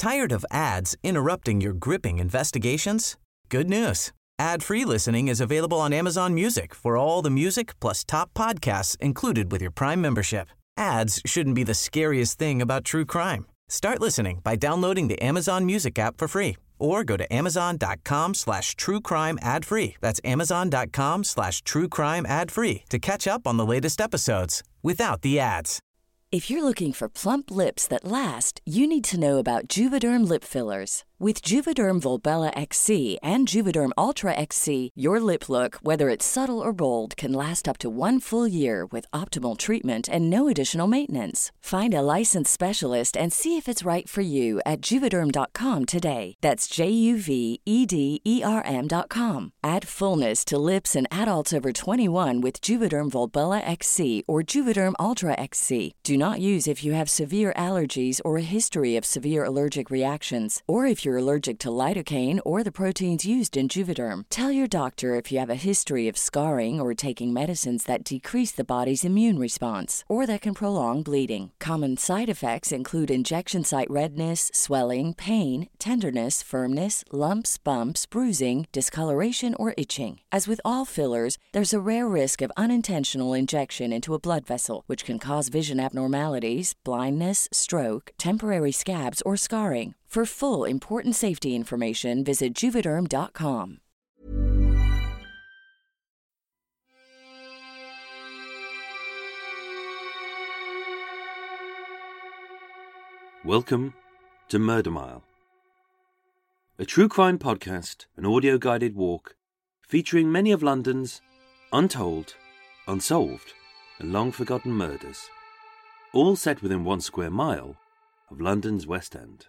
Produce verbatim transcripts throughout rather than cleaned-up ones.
Tired of ads interrupting your gripping investigations? Good news. Ad-free listening is available on Amazon Music for all the music plus top podcasts included with your Prime membership. Ads shouldn't be the scariest thing about true crime. Start listening by downloading the Amazon Music app for free or go to amazon.com slash true crime ad free. That's amazon.com slash true crime ad free to catch up on the latest episodes without the ads. If you're looking for plump lips that last, you need to know about Juvederm lip fillers. With Juvederm Volbella X C and Juvederm Ultra X C, your lip look, whether it's subtle or bold, can last up to one full year with optimal treatment and no additional maintenance. Find a licensed specialist and see if it's right for you at Juvederm dot com today. That's J U V E D E R M dot com. Add fullness to lips in adults over twenty-one with Juvederm Volbella X C or Juvederm Ultra X C. Do not use if you have severe allergies or a history of severe allergic reactions, or if you're allergic to lidocaine or the proteins used in Juvederm. Tell your doctor if you have a history of scarring or taking medicines that decrease the body's immune response or that can prolong bleeding. Common side effects include injection site redness, swelling, pain, tenderness, firmness, lumps, bumps, bruising, discoloration, or itching. As with all fillers, there's a rare risk of unintentional injection into a blood vessel, which can cause vision abnormalities, blindness, stroke, temporary scabs, or scarring. For full, important safety information, visit Juvederm dot com. Welcome to Murder Mile, a true crime podcast, an audio-guided walk featuring many of London's untold, unsolved, and long-forgotten murders, all set within one square mile of London's West End.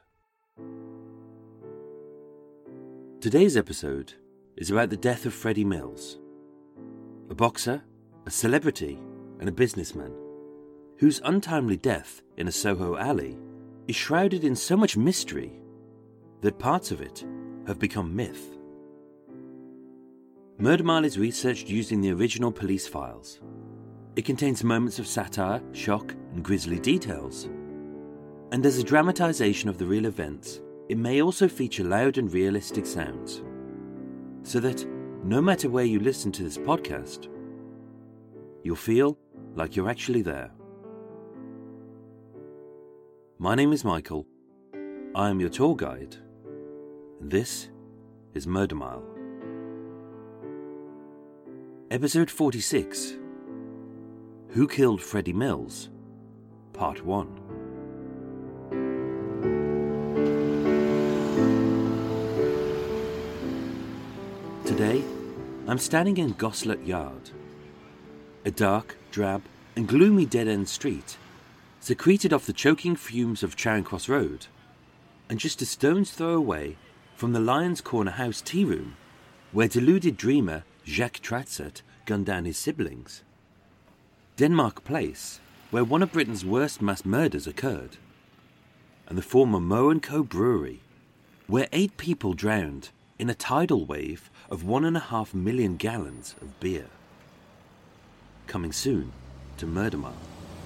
Today's episode is about the death of Freddie Mills, a boxer, a celebrity, and a businessman, whose untimely death in a Soho alley is shrouded in so much mystery that parts of it have become myth. Murder Mile is researched using the original police files. It contains moments of satire, shock, and grisly details. And as a dramatisation of the real events, it may also feature loud and realistic sounds, so that no matter where you listen to this podcast, you'll feel like you're actually there. My name is Michael, I am your tour guide, and this is Murder Mile. Episode forty-six, Who Killed Freddie Mills? Part one. Today, I'm standing in Goslet Yard, a dark, drab, and gloomy dead-end street, secreted off the choking fumes of Charing Cross Road, and just a stone's throw away from the Lion's Corner House tea room, where deluded dreamer Jacques Tratzert gunned down his siblings. Denmark Place, where one of Britain's worst mass murders occurred, and the former Moe and Co brewery, where eight people drowned in a tidal wave of one and a half million gallons of beer. Coming soon to Murder Mile.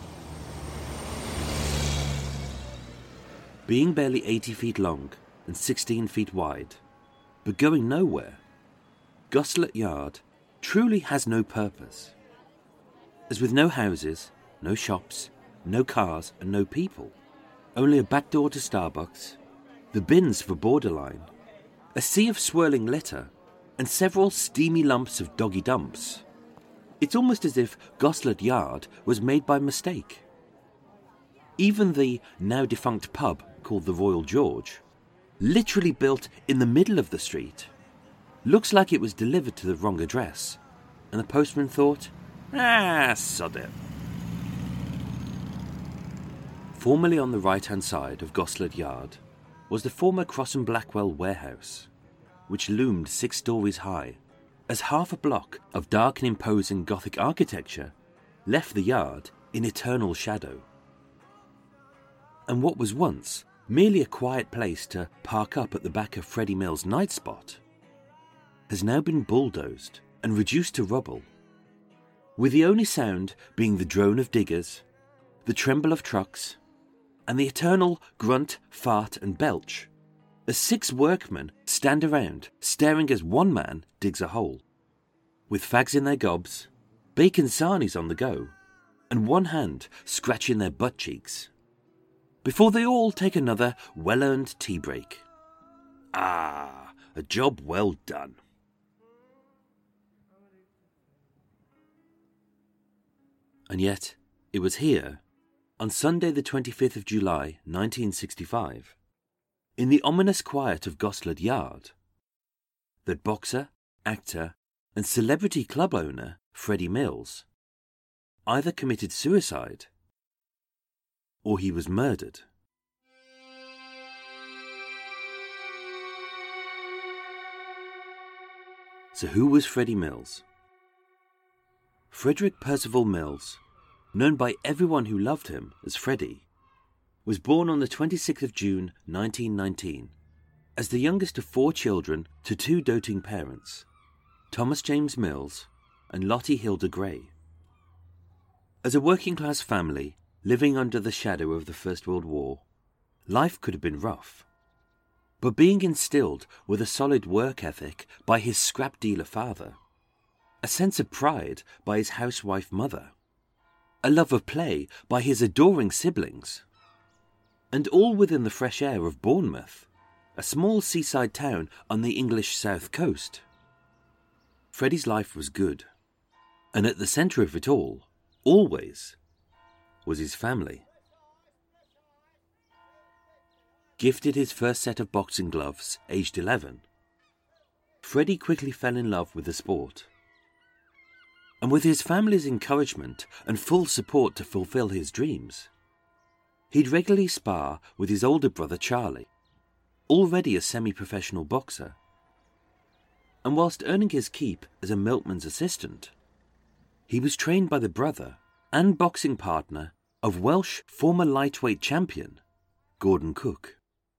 Being barely eighty feet long and sixteen feet wide, but going nowhere, Goslet Yard truly has no purpose. As with no houses, no shops, no cars, and no people, only a back door to Starbucks, the bins for Borderline, a sea of swirling litter, and several steamy lumps of doggy dumps. It's almost as if Goslet Yard was made by mistake. Even the now-defunct pub called the Royal George, literally built in the middle of the street, looks like it was delivered to the wrong address, and the postman thought, ah, sod it. Formerly on the right-hand side of Goslet Yard was the former Cross and Blackwell warehouse, which loomed six stories high, as half a block of dark and imposing Gothic architecture left the yard in eternal shadow. And what was once merely a quiet place to park up at the back of Freddie Mills' night spot has now been bulldozed and reduced to rubble, with the only sound being the drone of diggers, the tremble of trucks, and the eternal grunt, fart and belch, as six workmen stand around staring as one man digs a hole, with fags in their gobs, bacon sarnies on the go, and one hand scratching their butt cheeks, before they all take another well-earned tea break. Ah, a job well done. And yet, it was here, on Sunday the twenty-fifth of July, nineteen sixty-five, in the ominous quiet of Goslet Yard, that boxer, actor, and celebrity club owner Freddie Mills either committed suicide or he was murdered. So who was Freddie Mills? Frederick Percival Mills, known by everyone who loved him as Freddie, was born on the twenty-sixth of June nineteen nineteen as the youngest of four children to two doting parents, Thomas James Mills and Lottie Hilda Gray. As a working-class family living under the shadow of the First World War, life could have been rough. But being instilled with a solid work ethic by his scrap dealer father, a sense of pride by his housewife mother, a love of play by his adoring siblings, and all within the fresh air of Bournemouth, a small seaside town on the English south coast, Freddie's life was good, and at the centre of it all, always, was his family. Gifted his first set of boxing gloves, aged eleven, Freddie quickly fell in love with the sport. And with his family's encouragement and full support to fulfill his dreams, he'd regularly spar with his older brother Charlie, already a semi-professional boxer. And whilst earning his keep as a milkman's assistant, he was trained by the brother and boxing partner of Welsh former lightweight champion Gordon Cook.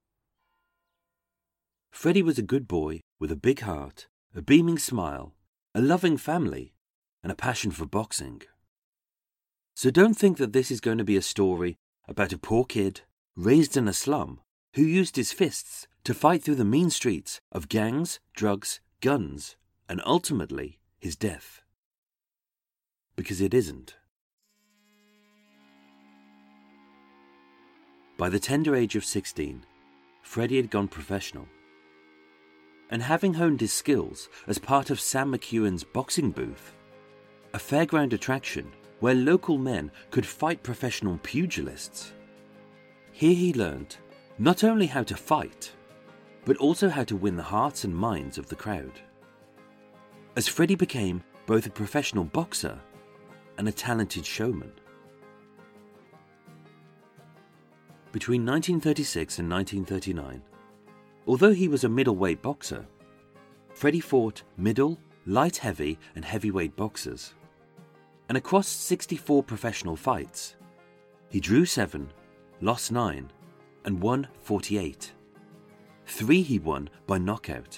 Freddie was a good boy with a big heart, a beaming smile, a loving family, and a passion for boxing. So don't think that this is going to be a story about a poor kid raised in a slum who used his fists to fight through the mean streets of gangs, drugs, guns, and ultimately his death. Because it isn't. By the tender age of sixteen, Freddie had gone professional. And having honed his skills as part of Sam McEwen's boxing booth, a fairground attraction where local men could fight professional pugilists, here he learned not only how to fight, but also how to win the hearts and minds of the crowd. As Freddie became both a professional boxer and a talented showman. Between nineteen thirty-six and nineteen thirty-nine, although he was a middleweight boxer, Freddie fought middle, light heavy and heavyweight boxers. And across sixty-four professional fights, he drew seven, lost nine, and won forty-eight. Three he won by knockout.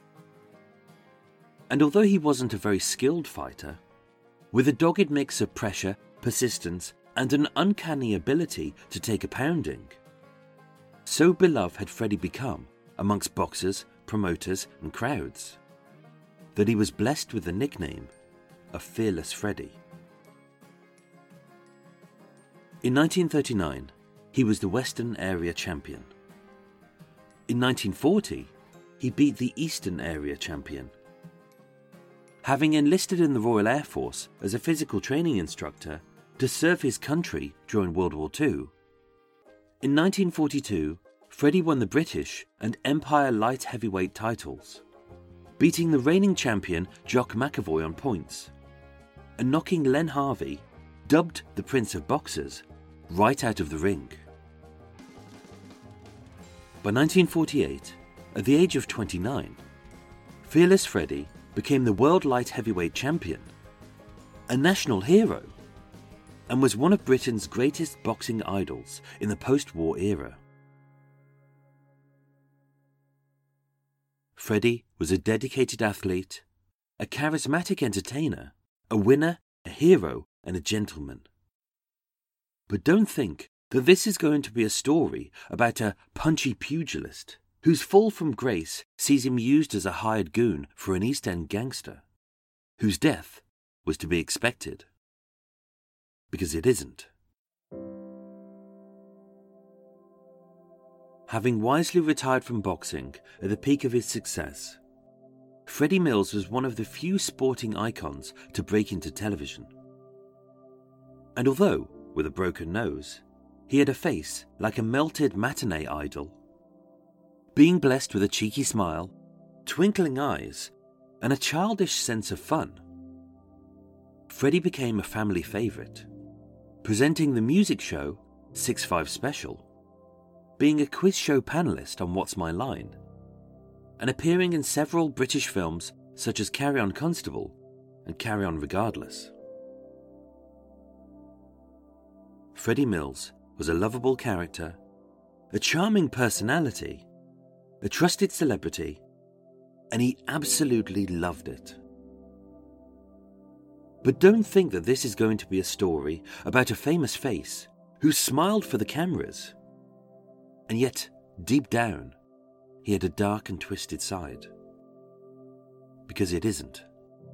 And although he wasn't a very skilled fighter, with a dogged mix of pressure, persistence, and an uncanny ability to take a pounding, so beloved had Freddie become amongst boxers, promoters, and crowds, that he was blessed with the nickname of Fearless Freddie. In nineteen thirty-nine, he was the Western Area Champion. In nineteen forty, he beat the Eastern Area Champion. Having enlisted in the Royal Air Force as a physical training instructor to serve his country during World War Two, in nineteen forty-two, Freddie won the British and Empire light heavyweight titles, beating the reigning champion Jock McAvoy on points, and knocking Len Harvey, dubbed the Prince of Boxers, right out of the ring. By nineteen forty-eight, at the age of twenty-nine, Fearless Freddie became the world light heavyweight champion, a national hero, and was one of Britain's greatest boxing idols in the post-war era. Freddie was a dedicated athlete, a charismatic entertainer, a winner, a hero, and a gentleman. But don't think that this is going to be a story about a punchy pugilist whose fall from grace sees him used as a hired goon for an East End gangster, whose death was to be expected. Because it isn't. Having wisely retired from boxing at the peak of his success, Freddie Mills was one of the few sporting icons to break into television. And although, with a broken nose, he had a face like a melted matinee idol, being blessed with a cheeky smile, twinkling eyes, and a childish sense of fun, Freddie became a family favourite, presenting the music show six five Special, being a quiz show panellist on What's My Line, and appearing in several British films such as Carry On Constable and Carry On Regardless. Freddie Mills was a lovable character, a charming personality, a trusted celebrity, and he absolutely loved it. But don't think that this is going to be a story about a famous face who smiled for the cameras, and yet, deep down, he had a dark and twisted side. Because it isn't.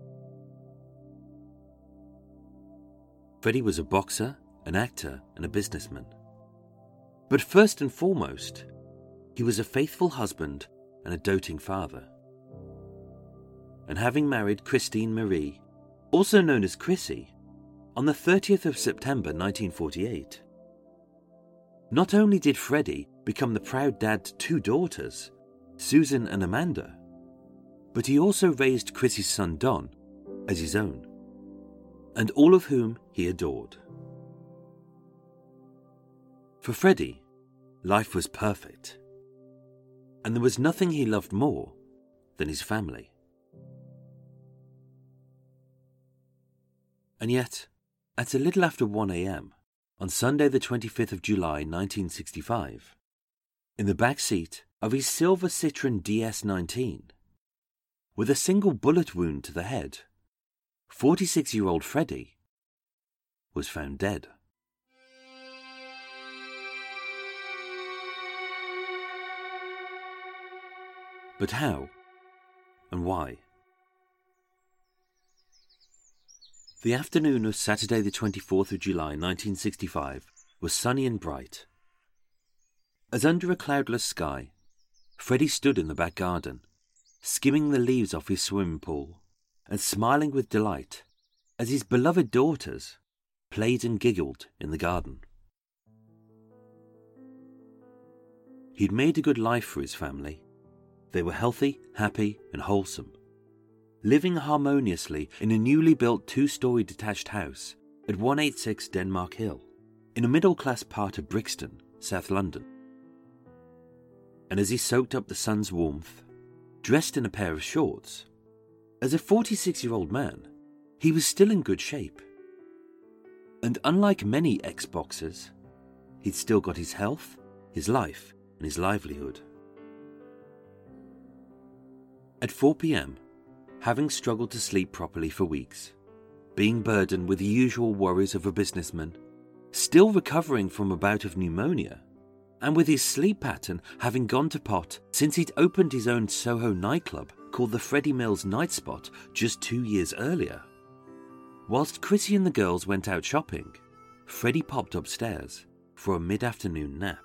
Freddie was a boxer, an actor, and a businessman. But first and foremost, he was a faithful husband and a doting father. And having married Christine Marie, also known as Chrissy, on the thirtieth of September nineteen forty-eight, not only did Freddie become the proud dad to two daughters, Susan and Amanda, but he also raised Chrissy's son Don as his own, and all of whom he adored. For Freddie, life was perfect, and there was nothing he loved more than his family. And yet, at a little after one a.m, on Sunday the twenty-fifth of July nineteen sixty-five, in the back seat of his silver Citroën D S nineteen, with a single bullet wound to the head, forty-six-year-old Freddie was found dead. But how and why? The afternoon of Saturday the twenty-fourth of July nineteen sixty-five was sunny and bright. As under a cloudless sky, Freddie stood in the back garden, skimming the leaves off his swimming pool and smiling with delight as his beloved daughters played and giggled in the garden. He'd made a good life for his family. They were healthy, happy, and wholesome, living harmoniously in a newly built two-storey detached house at one eighty-six Denmark Hill, in a middle-class part of Brixton, South London. And as he soaked up the sun's warmth, dressed in a pair of shorts, as a forty-six-year-old man, he was still in good shape. And unlike many ex-boxers, he'd still got his health, his life, and his livelihood. At four p.m, having struggled to sleep properly for weeks, being burdened with the usual worries of a businessman, still recovering from a bout of pneumonia, and with his sleep pattern having gone to pot since he'd opened his own Soho nightclub called the Freddie Mills Night Spot just two years earlier, whilst Chrissy and the girls went out shopping, Freddie popped upstairs for a mid-afternoon nap.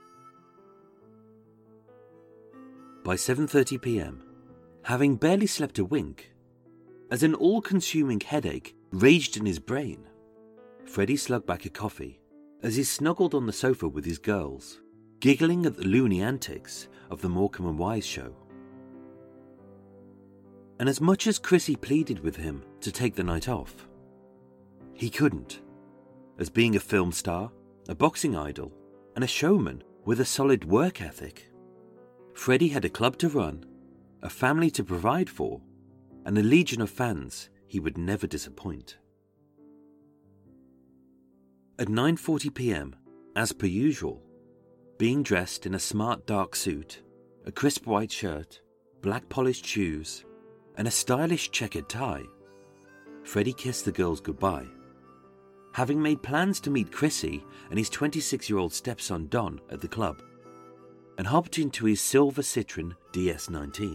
By seven thirty p.m, having barely slept a wink, as an all-consuming headache raged in his brain, Freddie slugged back a coffee as he snuggled on the sofa with his girls, giggling at the loony antics of the Morecambe and Wise show. And as much as Chrissy pleaded with him to take the night off, he couldn't, as being a film star, a boxing idol, and a showman with a solid work ethic, Freddie had a club to run, a family to provide for, and a legion of fans he would never disappoint. At nine forty p.m, as per usual, being dressed in a smart dark suit, a crisp white shirt, black polished shoes, and a stylish checkered tie, Freddie kissed the girls goodbye having made plans to meet Chrissy and his twenty-six-year-old stepson Don at the club, and hopped into his silver Citroen D S nineteen.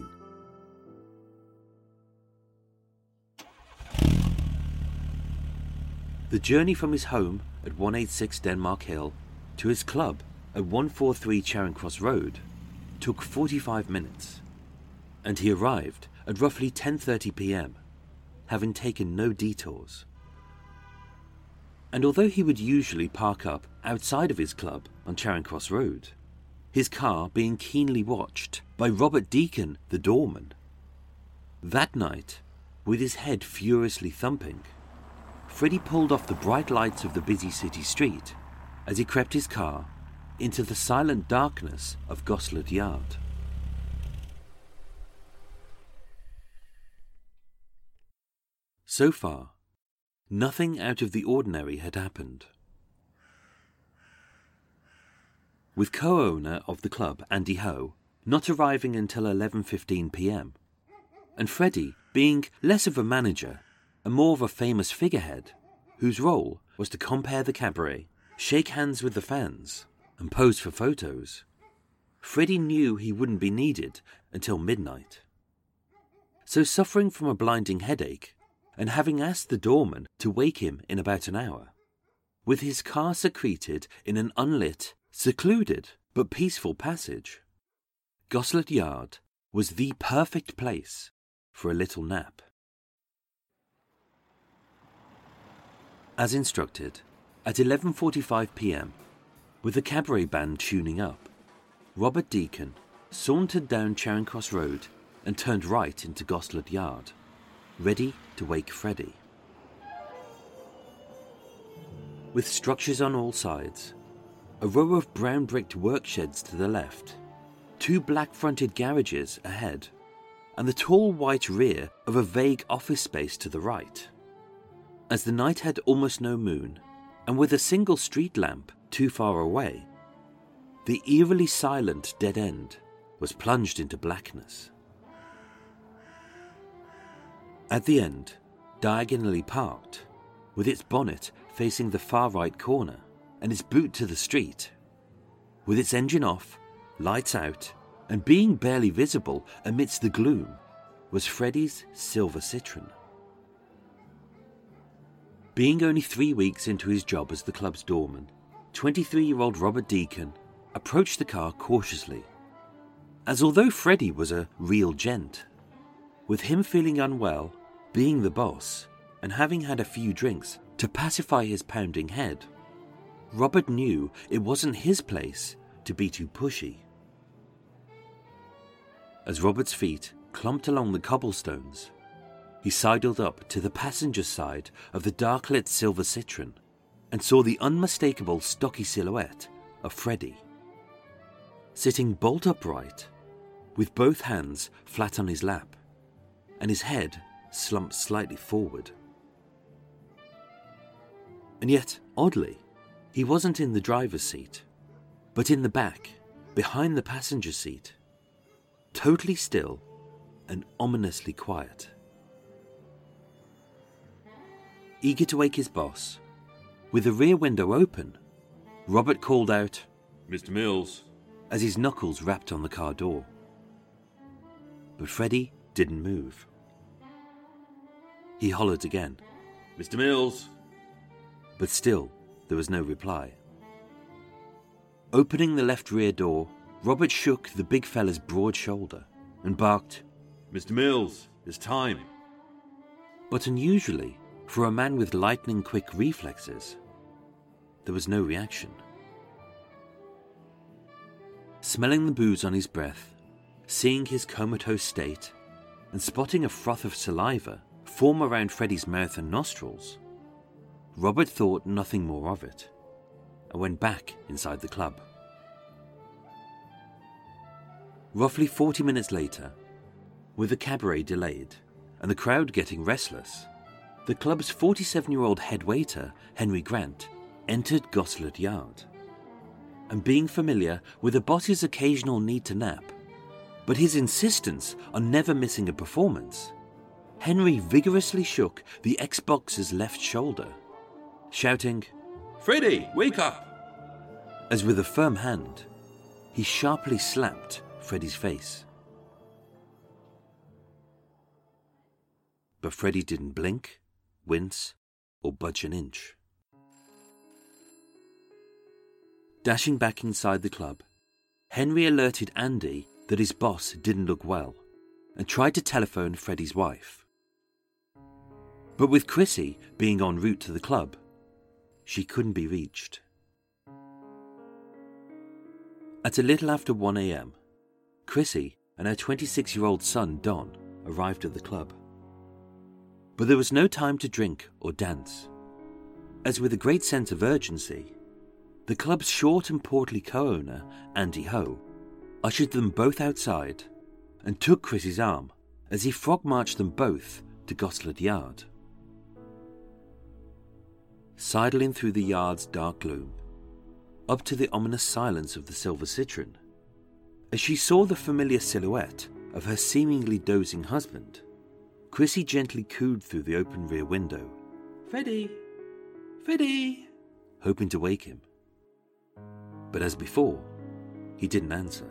The journey from his home at one eighty-six Denmark Hill to his club at one forty-three Charing Cross Road took forty-five minutes, and he arrived at roughly ten thirty p m, having taken no detours. And although he would usually park up outside of his club on Charing Cross Road, his car being keenly watched by Robert Deacon, the doorman, that night, with his head furiously thumping, Freddie pulled off the bright lights of the busy city street as he crept his car into the silent darkness of Goslet Yard. So far, nothing out of the ordinary had happened. With co-owner of the club, Andy Ho, not arriving until eleven fifteen p m, and Freddie being less of a manager and more of a famous figurehead, whose role was to compare the cabaret, shake hands with the fans, and pose for photos, Freddie knew he wouldn't be needed until midnight. So, suffering from a blinding headache, and having asked the doorman to wake him in about an hour, with his car secreted in an unlit, secluded, but peaceful passage, Goslet Yard was the perfect place for a little nap. As instructed, at eleven forty-five p m, with the cabaret band tuning up, Robert Deacon sauntered down Charing Cross Road and turned right into Goslet Yard, ready to wake Freddie. With structures on all sides, a row of brown-bricked work sheds to the left, two black-fronted garages ahead, and the tall white rear of a vague office space to the right. As the night had almost no moon, and with a single street lamp too far away, the eerily silent dead end was plunged into blackness. At the end, diagonally parked, with its bonnet facing the far right corner and its boot to the street, with its engine off, lights out, and being barely visible amidst the gloom, was Freddie's silver Citroen. Being only three weeks into his job as the club's doorman, twenty-three-year-old Robert Deacon approached the car cautiously, as although Freddie was a real gent, with him feeling unwell, being the boss, and having had a few drinks to pacify his pounding head, Robert knew it wasn't his place to be too pushy. As Robert's feet clumped along the cobblestones, he sidled up to the passenger side of the dark-lit silver Citroen and saw the unmistakable stocky silhouette of Freddie, sitting bolt upright, with both hands flat on his lap, and his head slumped slightly forward. And yet, oddly, he wasn't in the driver's seat, but in the back, behind the passenger seat, totally still and ominously quiet. Eager to wake his boss, with the rear window open, Robert called out, "Mister Mills," as his knuckles rapped on the car door. But Freddie didn't move. He hollered again, "Mister Mills," but still there was no reply. Opening the left rear door, Robert shook the big fella's broad shoulder and barked, "Mister Mills, it's time." But unusually, for a man with lightning-quick reflexes, there was no reaction. Smelling the booze on his breath, seeing his comatose state, and spotting a froth of saliva form around Freddie's mouth and nostrils, Robert thought nothing more of it, and went back inside the club. Roughly forty minutes later, with the cabaret delayed and the crowd getting restless, the club's forty-seven-year-old head waiter, Henry Grant, entered Goslet Yard. And being familiar with the boss's occasional need to nap, but his insistence on never missing a performance, Henry vigorously shook the ex-boxer's left shoulder shouting, "Freddie, wake up!" As with a firm hand, he sharply slapped Freddie's face. But Freddie didn't blink, wince, or budge an inch. Dashing back inside the club, Henry alerted Andy that his boss didn't look well and tried to telephone Freddie's wife. But with Chrissy being en route to the club, she couldn't be reached. At a little after one a.m, Chrissy and her twenty-six-year-old son Don arrived at the club. But there was no time to drink or dance, as with a great sense of urgency, the club's short and portly co-owner, Andy Ho, ushered them both outside and took Chrissy's arm as he frog-marched them both to Goslet Yard. Sidling through the yard's dark gloom, up to the ominous silence of the Silver Citroen, as she saw the familiar silhouette of her seemingly dozing husband, Chrissy gently cooed through the open rear window, "Freddie, Freddie," hoping to wake him. But as before, he didn't answer.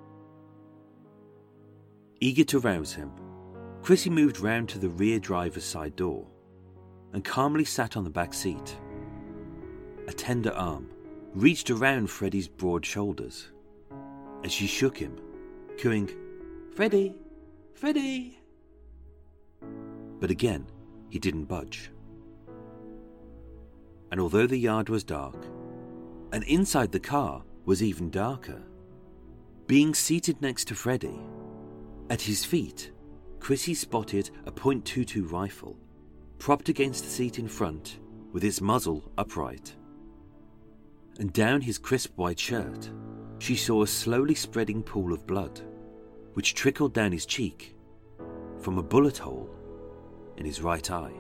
Eager to rouse him, Chrissy moved round to the rear driver's side door and calmly sat on the back seat. A tender arm reached around Freddie's broad shoulders as she shook him, cooing, "Freddie, Freddie." But again, he didn't budge. And although the yard was dark, and inside the car was even darker, being seated next to Freddie, at his feet, Chrissy spotted a point two two rifle, propped against the seat in front with its muzzle upright. And down his crisp white shirt, she saw a slowly spreading pool of blood, which trickled down his cheek from a bullet hole in his right eye.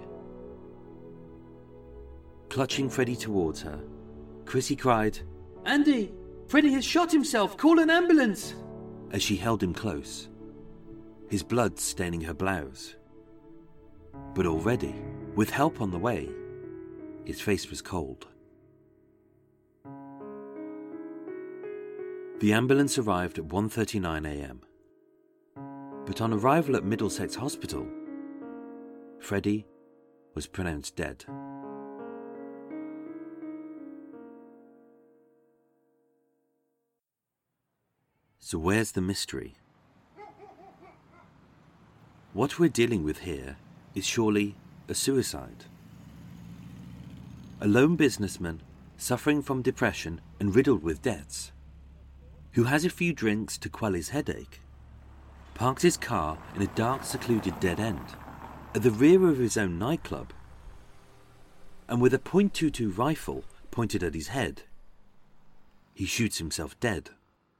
Clutching Freddie towards her, Chrissy cried, "Andy, Freddie has shot himself, call an ambulance!" as she held him close, his blood staining her blouse. But already, with help on the way, his face was cold. The ambulance arrived at one thirty-nine a.m. But on arrival at Middlesex Hospital, Freddie was pronounced dead. So where's the mystery? What we're dealing with here is surely a suicide. A lone businessman suffering from depression and riddled with debts, who has a few drinks to quell his headache, parks his car in a dark, secluded dead end at the rear of his own nightclub, and with a point two two rifle pointed at his head, he shoots himself dead.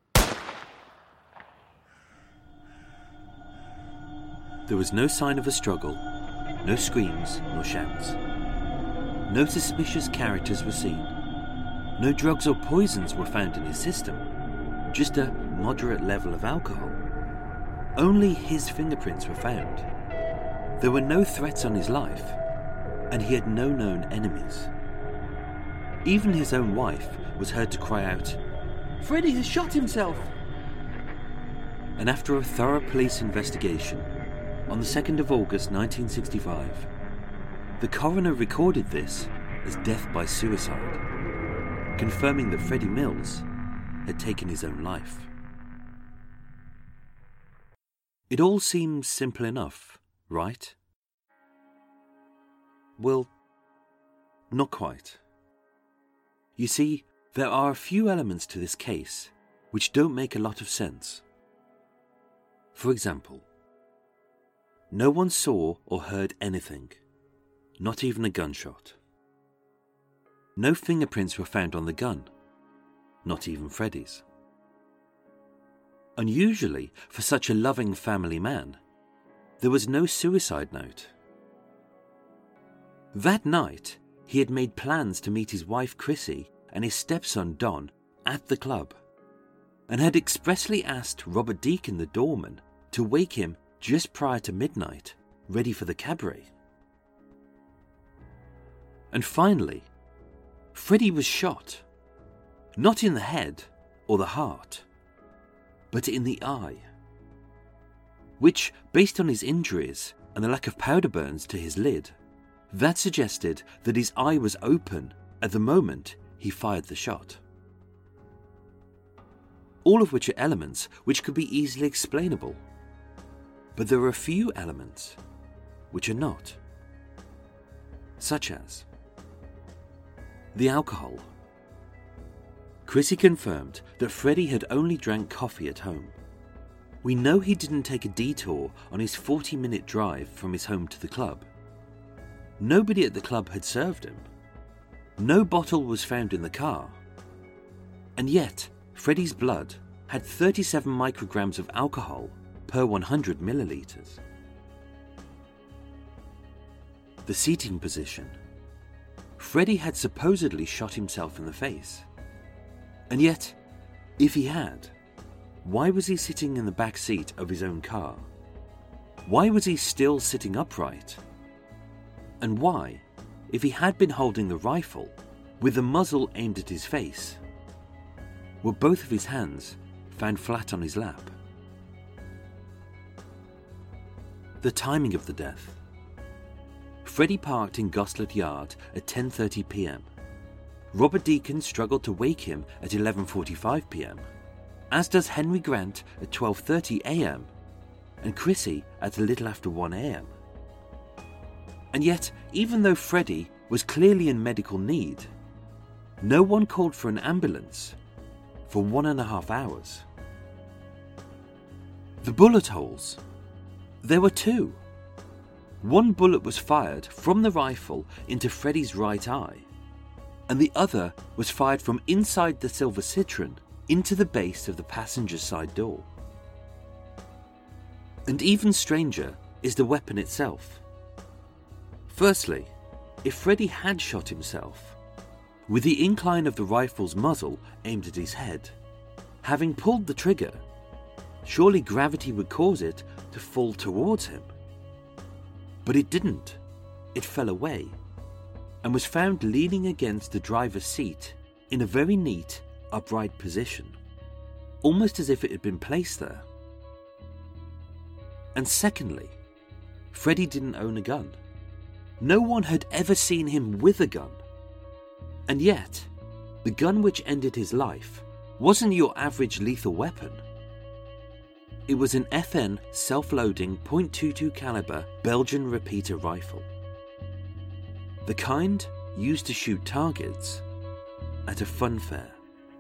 There was no sign of a struggle, no screams nor shouts. No suspicious characters were seen. No drugs or poisons were found in his system, just a moderate level of alcohol. Only his fingerprints were found. There were no threats on his life, and he had no known enemies. Even his own wife was heard to cry out, "Freddie has shot himself!" And after a thorough police investigation, on the second of August nineteen sixty-five, the coroner recorded this as death by suicide, confirming that Freddie Mills had taken his own life. It all seems simple enough, right? Well, not quite. You see, there are a few elements to this case which don't make a lot of sense. For example, no one saw or heard anything, not even a gunshot. No fingerprints were found on the gun, not even Freddie's. Unusually for such a loving family man, there was no suicide note. That night, he had made plans to meet his wife Chrissy and his stepson Don at the club, and had expressly asked Robert Deacon, the doorman, to wake him just prior to midnight, ready for the cabaret. And finally, Freddie was shot, not in the head or the heart, but in the eye, which, based on his injuries and the lack of powder burns to his lid, that suggested that his eye was open at the moment he fired the shot. All of which are elements which could be easily explainable, but there are a few elements which are not, such as the alcohol. Chrissy confirmed that Freddie had only drank coffee at home. We know he didn't take a detour on his forty-minute drive from his home to the club. Nobody at the club had served him. No bottle was found in the car. And yet, Freddie's blood had thirty-seven micrograms of alcohol per one hundred milliliters. The seating position. Freddie had supposedly shot himself in the face. And yet, if he had, why was he sitting in the back seat of his own car? Why was he still sitting upright? And why, if he had been holding the rifle, with the muzzle aimed at his face, were both of his hands found flat on his lap? The timing of the death. Freddie parked in Goslet Yard at ten thirty p.m. Robert Deacon struggled to wake him at eleven forty-five p.m, as does Henry Grant at twelve thirty a.m, and Chrissy at a little after one a.m. And yet, even though Freddie was clearly in medical need, no one called for an ambulance for one and a half hours. The bullet holes. There were two. One bullet was fired from the rifle into Freddie's right eye, and the other was fired from inside the silver Citroen into the base of the passenger side door. And even stranger is the weapon itself. Firstly, if Freddie had shot himself, with the incline of the rifle's muzzle aimed at his head, having pulled the trigger, surely gravity would cause it to fall towards him. But it didn't. It fell away, and was found leaning against the driver's seat in a very neat, upright position, almost as if it had been placed there. And secondly, Freddie didn't own a gun. No one had ever seen him with a gun. And yet, the gun which ended his life wasn't your average lethal weapon. It was an F N self-loading point two two caliber Belgian repeater rifle. The kind used to shoot targets at a fun fair.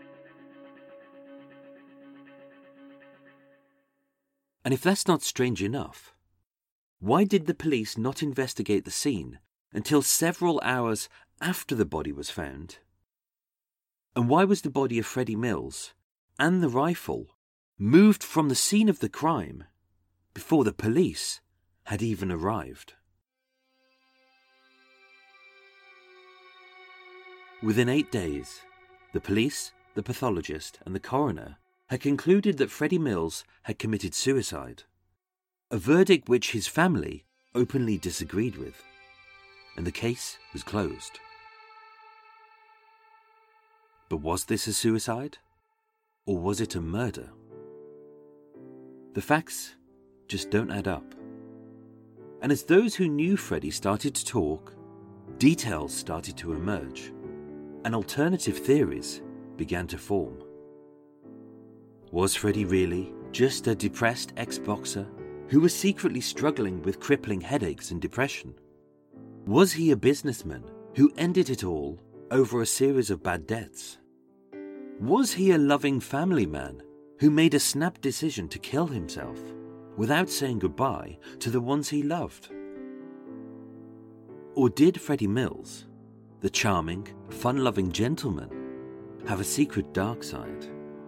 And if that's not strange enough, why did the police not investigate the scene until several hours after the body was found? And why was the body of Freddie Mills and the rifle moved from the scene of the crime before the police had even arrived? Within eight days, the police, the pathologist, and the coroner had concluded that Freddie Mills had committed suicide, a verdict which his family openly disagreed with, and the case was closed. But was this a suicide, or was it a murder? The facts just don't add up. And as those who knew Freddie started to talk, details started to emerge, and alternative theories began to form. Was Freddie really just a depressed ex-boxer who was secretly struggling with crippling headaches and depression? Was he a businessman who ended it all over a series of bad debts? Was he a loving family man who made a snap decision to kill himself without saying goodbye to the ones he loved? Or did Freddie Mills, the charming, fun-loving gentleman, have a secret dark side?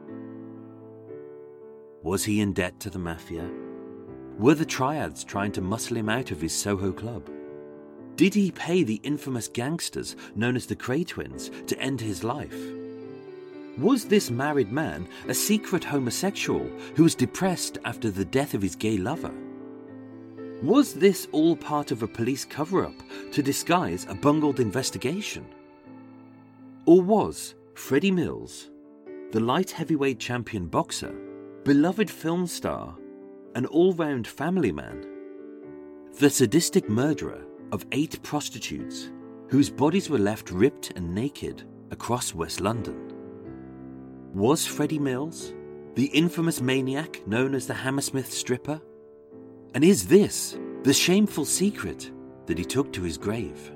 Was he in debt to the mafia? Were the triads trying to muscle him out of his Soho club? Did he pay the infamous gangsters known as the Kray twins to end his life? Was this married man a secret homosexual who was depressed after the death of his gay lover? Was this all part of a police cover-up to disguise a bungled investigation? Or was Freddie Mills, the light heavyweight champion boxer, beloved film star, an all-round family man, the sadistic murderer of eight prostitutes whose bodies were left ripped and naked across West London? Was Freddie Mills the infamous maniac known as the Hammersmith Stripper? And is this the shameful secret that he took to his grave?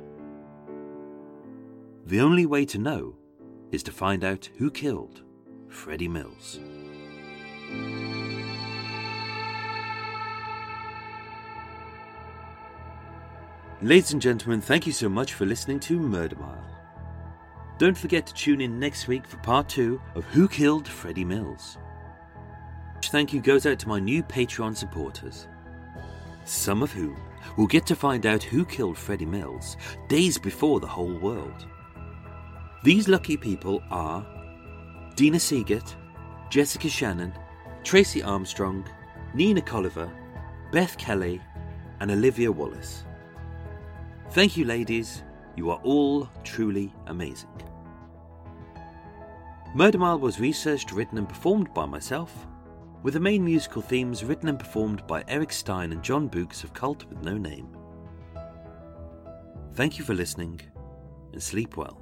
The only way to know is to find out who killed Freddie Mills. Ladies and gentlemen, thank you so much for listening to Murder Mile. Don't forget to tune in next week for part two of Who Killed Freddie Mills. Thank you goes out to my new Patreon supporters, some of whom will get to find out who killed Freddie Mills days before the whole world. These lucky people are Dina Seagate, Jessica Shannon, Tracy Armstrong, Nina Colliver, Beth Kelly, and Olivia Wallace. Thank you, ladies. You are all truly amazing. Murder Mile was researched, written and performed by myself, with the main musical themes written and performed by Eric Stein and John Books of Cult with No Name. Thank you for listening, and sleep well.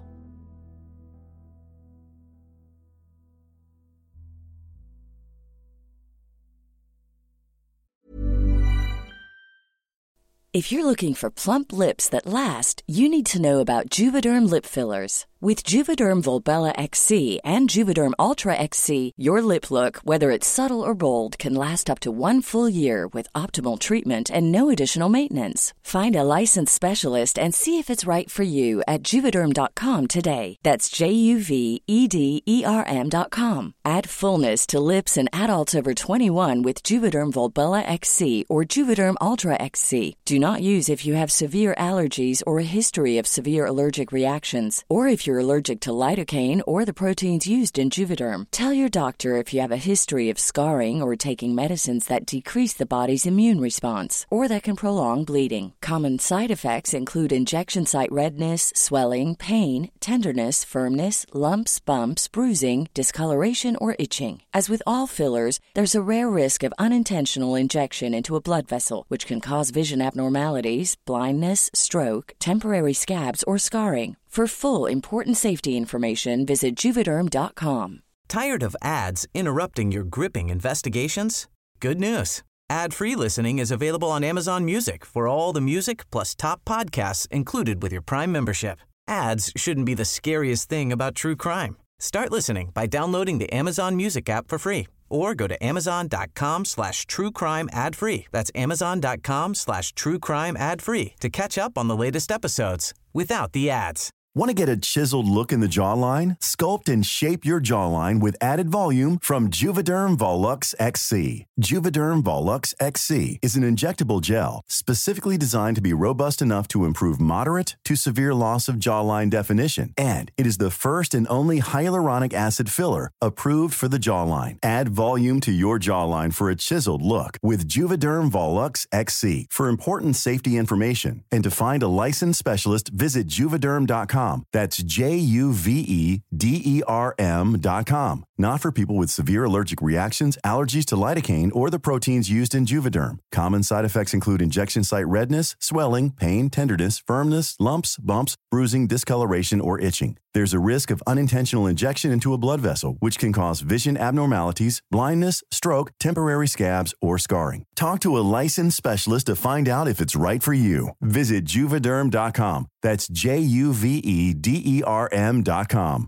If you're looking for plump lips that last, you need to know about Juvederm lip fillers. With Juvederm Volbella X C and Juvederm Ultra X C, your lip look, whether it's subtle or bold, can last up to one full year with optimal treatment and no additional maintenance. Find a licensed specialist and see if it's right for you at Juvederm dot com today. That's J U V E D E R M dot com. Add fullness to lips in adults over twenty-one with Juvederm Volbella X C or Juvederm Ultra X C. Do not use if you have severe allergies or a history of severe allergic reactions, or if you're allergic to lidocaine or the proteins used in Juvederm. Tell your doctor if you have a history of scarring or taking medicines that decrease the body's immune response or that can prolong bleeding. Common side effects include injection site redness, swelling, pain, tenderness, firmness, lumps, bumps, bruising, discoloration, or itching. As with all fillers, there's a rare risk of unintentional injection into a blood vessel, which can cause vision abnormalities, blindness, stroke, temporary scabs, or scarring. For full, important safety information, visit Juvederm dot com. Tired of ads interrupting your gripping investigations? Good news. Ad-free listening is available on Amazon Music for all the music plus top podcasts included with your Prime membership. Ads shouldn't be the scariest thing about true crime. Start listening by downloading the Amazon Music app for free or go to amazon.com slash true crime ad free. That's amazon.com slash true crime ad free to catch up on the latest episodes without the ads. Want to get a chiseled look in the jawline? Sculpt and shape your jawline with added volume from Juvederm Volux X C. Juvederm Volux X C is an injectable gel specifically designed to be robust enough to improve moderate to severe loss of jawline definition. And it is the first and only hyaluronic acid filler approved for the jawline. Add volume to your jawline for a chiseled look with Juvederm Volux X C. For important safety information and to find a licensed specialist, visit Juvederm dot com. That's J U V E D E R M dot com. Not for people with severe allergic reactions, allergies to lidocaine, or the proteins used in Juvederm. Common side effects include injection site redness, swelling, pain, tenderness, firmness, lumps, bumps, bruising, discoloration, or itching. There's a risk of unintentional injection into a blood vessel, which can cause vision abnormalities, blindness, stroke, temporary scabs, or scarring. Talk to a licensed specialist to find out if it's right for you. Visit Juvederm dot com. That's J U V E D E R M dot com.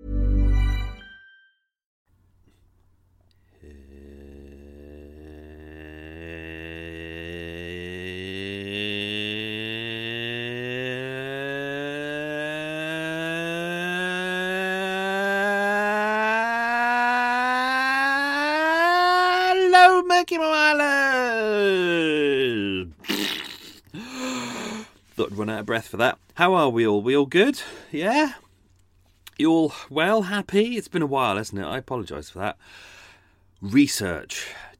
Thought I'd run out of breath for that. How are we all? We all good? Yeah? You all well, happy? It's been a while, hasn't it? I apologise for that. Research.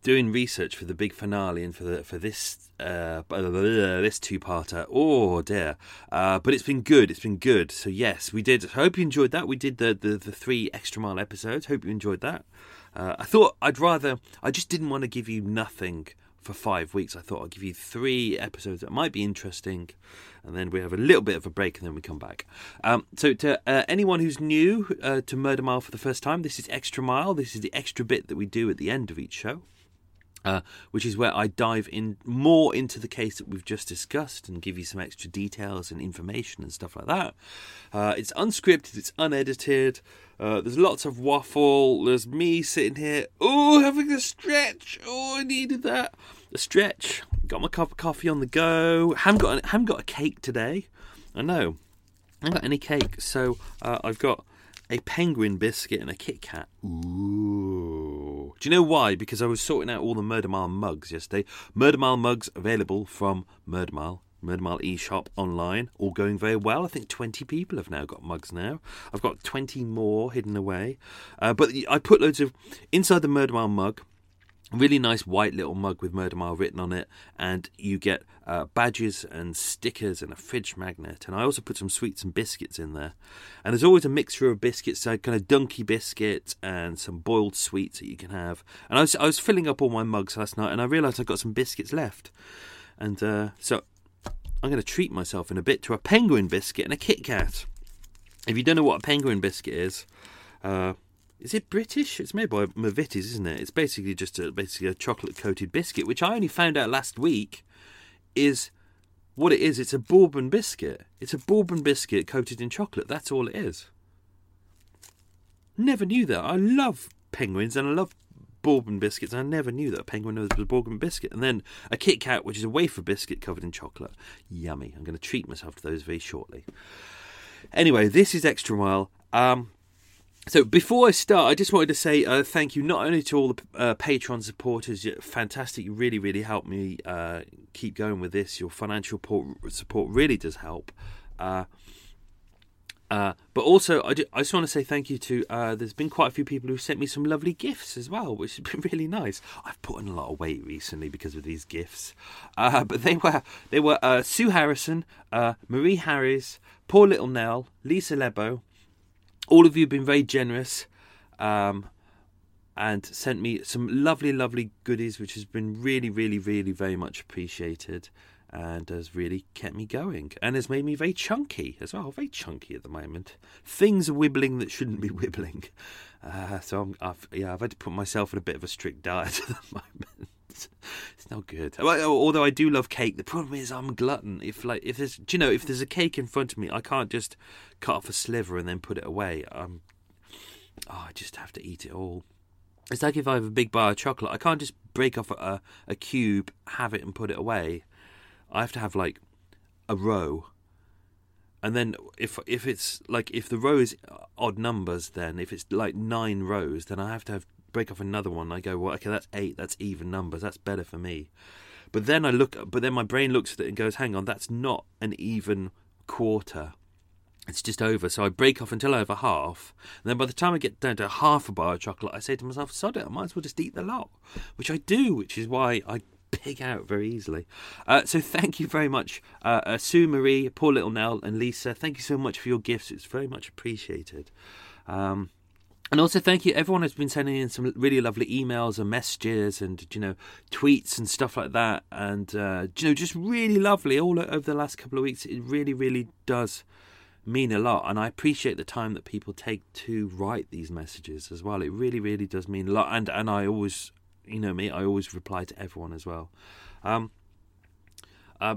doing research for the big finale and for the for this uh, this two-parter. Oh dear, uh, but it's been good. It's been good. So yes, we did. I hope you enjoyed that. We did the the, the three Extra Mile episodes. Hope you enjoyed that. Uh, I thought I'd rather. I just didn't want to give you nothing for five weeks. I thought I'd give you three episodes that might be interesting, and then we have a little bit of a break, and then we come back. Um, so to uh, anyone who's new uh, to Murder Mile for the first time, this is Extra Mile. This is the extra bit that we do at the end of each show. Uh, which is where I dive in more into the case that we've just discussed and give you some extra details and information and stuff like that. Uh, it's unscripted, it's unedited, uh, there's lots of waffle, there's me sitting here, oh, having a stretch, oh, I needed that, a stretch, got my cup of coffee on the go, haven't got, haven't got a cake today, I know, I haven't got any cake, so uh, I've got a penguin biscuit and a Kit Kat. Ooh. Do you know why? Because I was sorting out all the Murder Mile mugs yesterday. Murder Mile mugs available from Murder Mile, Murder Mile eShop online. All going very well. I think twenty people have now got mugs now. I've got twenty more hidden away. Uh, but I put loads of... Inside the Murder Mile mug, really nice white little mug with Murder Mile written on it, and you get uh, badges and stickers and a fridge magnet, and I also put some sweets and biscuits in there, and there's always a mixture of biscuits, so kind of donkey biscuits and some boiled sweets that you can have. And I was I was filling up all my mugs last night, and I realised I've got some biscuits left, and uh, so I'm going to treat myself in a bit to a penguin biscuit and a Kit Kat. If you don't know what a penguin biscuit is, uh, is it British? It's made by McVitie's, isn't it? It's basically just a basically a chocolate-coated biscuit, which I only found out last week is what it is. It's a bourbon biscuit. It's a bourbon biscuit coated in chocolate. That's all it is. Never knew that. I love penguins and I love bourbon biscuits. And I never knew that a penguin was a bourbon biscuit. And then a Kit Kat, which is a wafer biscuit covered in chocolate. Yummy. I'm going to treat myself to those very shortly. Anyway, this is Extra Mile. Um... So before I start, I just wanted to say uh, thank you not only to all the uh, Patreon supporters. You're fantastic. You really, really help me uh, keep going with this. Your financial support really does help. Uh, uh, but also, I, do, I just want to say thank you to, uh, there's been quite a few people who sent me some lovely gifts as well, which has been really nice. I've put on a lot of weight recently because of these gifts. Uh, but they were they were uh, Sue Harrison, uh, Marie Harris, Poor Little Nell, Lisa Lebo. All of you have been very generous um, and sent me some lovely, lovely goodies, which has been really, really, really very much appreciated and has really kept me going and has made me very chunky as well, very chunky at the moment. Things are wibbling that shouldn't be wibbling. Uh, so I'm, I've, yeah, I've had to put myself on a bit of a strict diet at the moment. It's not good. Although I do love cake, the problem is I'm a glutton. If like if there's, do you know, if there's a cake in front of me, I can't just cut off a sliver and then put it away. Um, oh, I just have to eat it all. It's like if I have a big bar of chocolate, I can't just break off a, a cube, have it, and put it away. I have to have like a row. And then if if it's like if the row is odd numbers, then if it's like nine rows, then I have to have. Break off another one. I go, well, okay, that's eight. That's even numbers. That's better for me. But then I look, but then my brain looks at it and goes, hang on, that's not an even quarter. It's just over. So I break off until over half. And then by the time I get down to half a bar of chocolate, I say to myself, sod it, I might as well just eat the lot. Which I do, which is why I pig out very easily. Uh, so thank you very much, uh, uh, Sue Marie, Poor Little Nell, and Lisa. Thank you so much for your gifts. It's very much appreciated. Um, And also thank you, everyone has been sending in some really lovely emails and messages and, you know, tweets and stuff like that. And, uh, you know, just really lovely all over the last couple of weeks. It really, really does mean a lot. And I appreciate the time that people take to write these messages as well. It really, really does mean a lot. And, and I always, you know me, I always reply to everyone as well. Um, uh,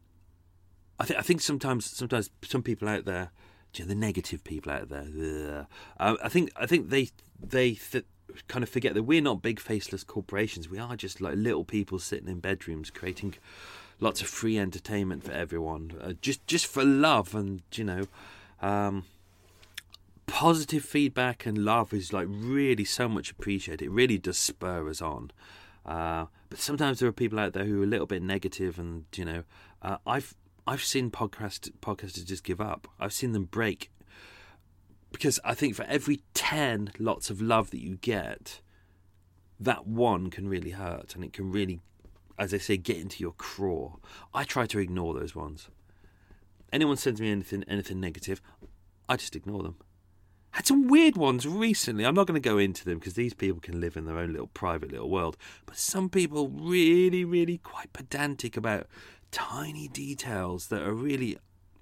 I, th- I think sometimes, sometimes some people out there, the negative people out there. Uh, I think I think they they th- kind of forget that we're not big faceless corporations. We are just like little people sitting in bedrooms creating lots of free entertainment for everyone, uh, just just for love and you know, um, positive feedback and love is like really so much appreciated. It really does spur us on. Uh, but sometimes there are people out there who are a little bit negative, and you know, uh, I've. I've seen podcast, podcasters just give up. I've seen them break. Because I think for every ten lots of love that you get, that one can really hurt, and it can really, as I say, get into your craw. I try to ignore those ones. Anyone sends me anything anything negative, I just ignore them. Had some weird ones recently. I'm not going to go into them because these people can live in their own little private little world. But some people really, really quite pedantic about tiny details that are really...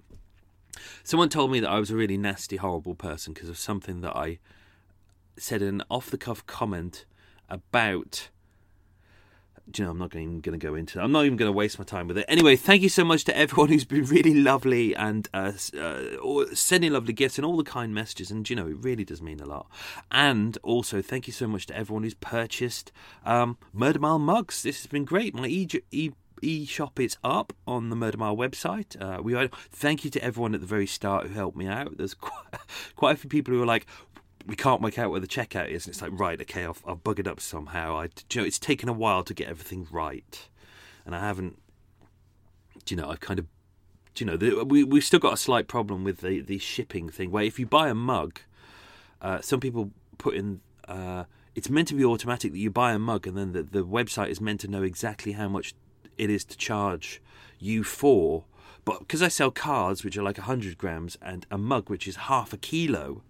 Someone told me that I was a really nasty, horrible person because of something that I said in an off-the-cuff comment about... Do you know, I'm not even going to go into it. I'm not even going to waste my time with it. Anyway, thank you so much to everyone who's been really lovely and uh, uh, sending lovely gifts and all the kind messages. And, you know, it really does mean a lot. And also, thank you so much to everyone who's purchased um, Murder Mile mugs. This has been great. My e- e- e-shop is up on the Murder Mile website. Uh, we are, thank you to everyone at the very start who helped me out. There's quite, quite a few people who were like... we can't work out where the checkout is, and it's like, right, okay, I'll, I'll bug it up somehow. I, you know, it's taken a while to get everything right, and I haven't, you know, I've kind of, you know, the, we we've still got a slight problem with the the shipping thing, where if you buy a mug, uh, some people put in, uh, it's meant to be automatic that you buy a mug, and then the the website is meant to know exactly how much it is to charge you for, but because I sell cards which are like a hundred grams and a mug which is half a kilo.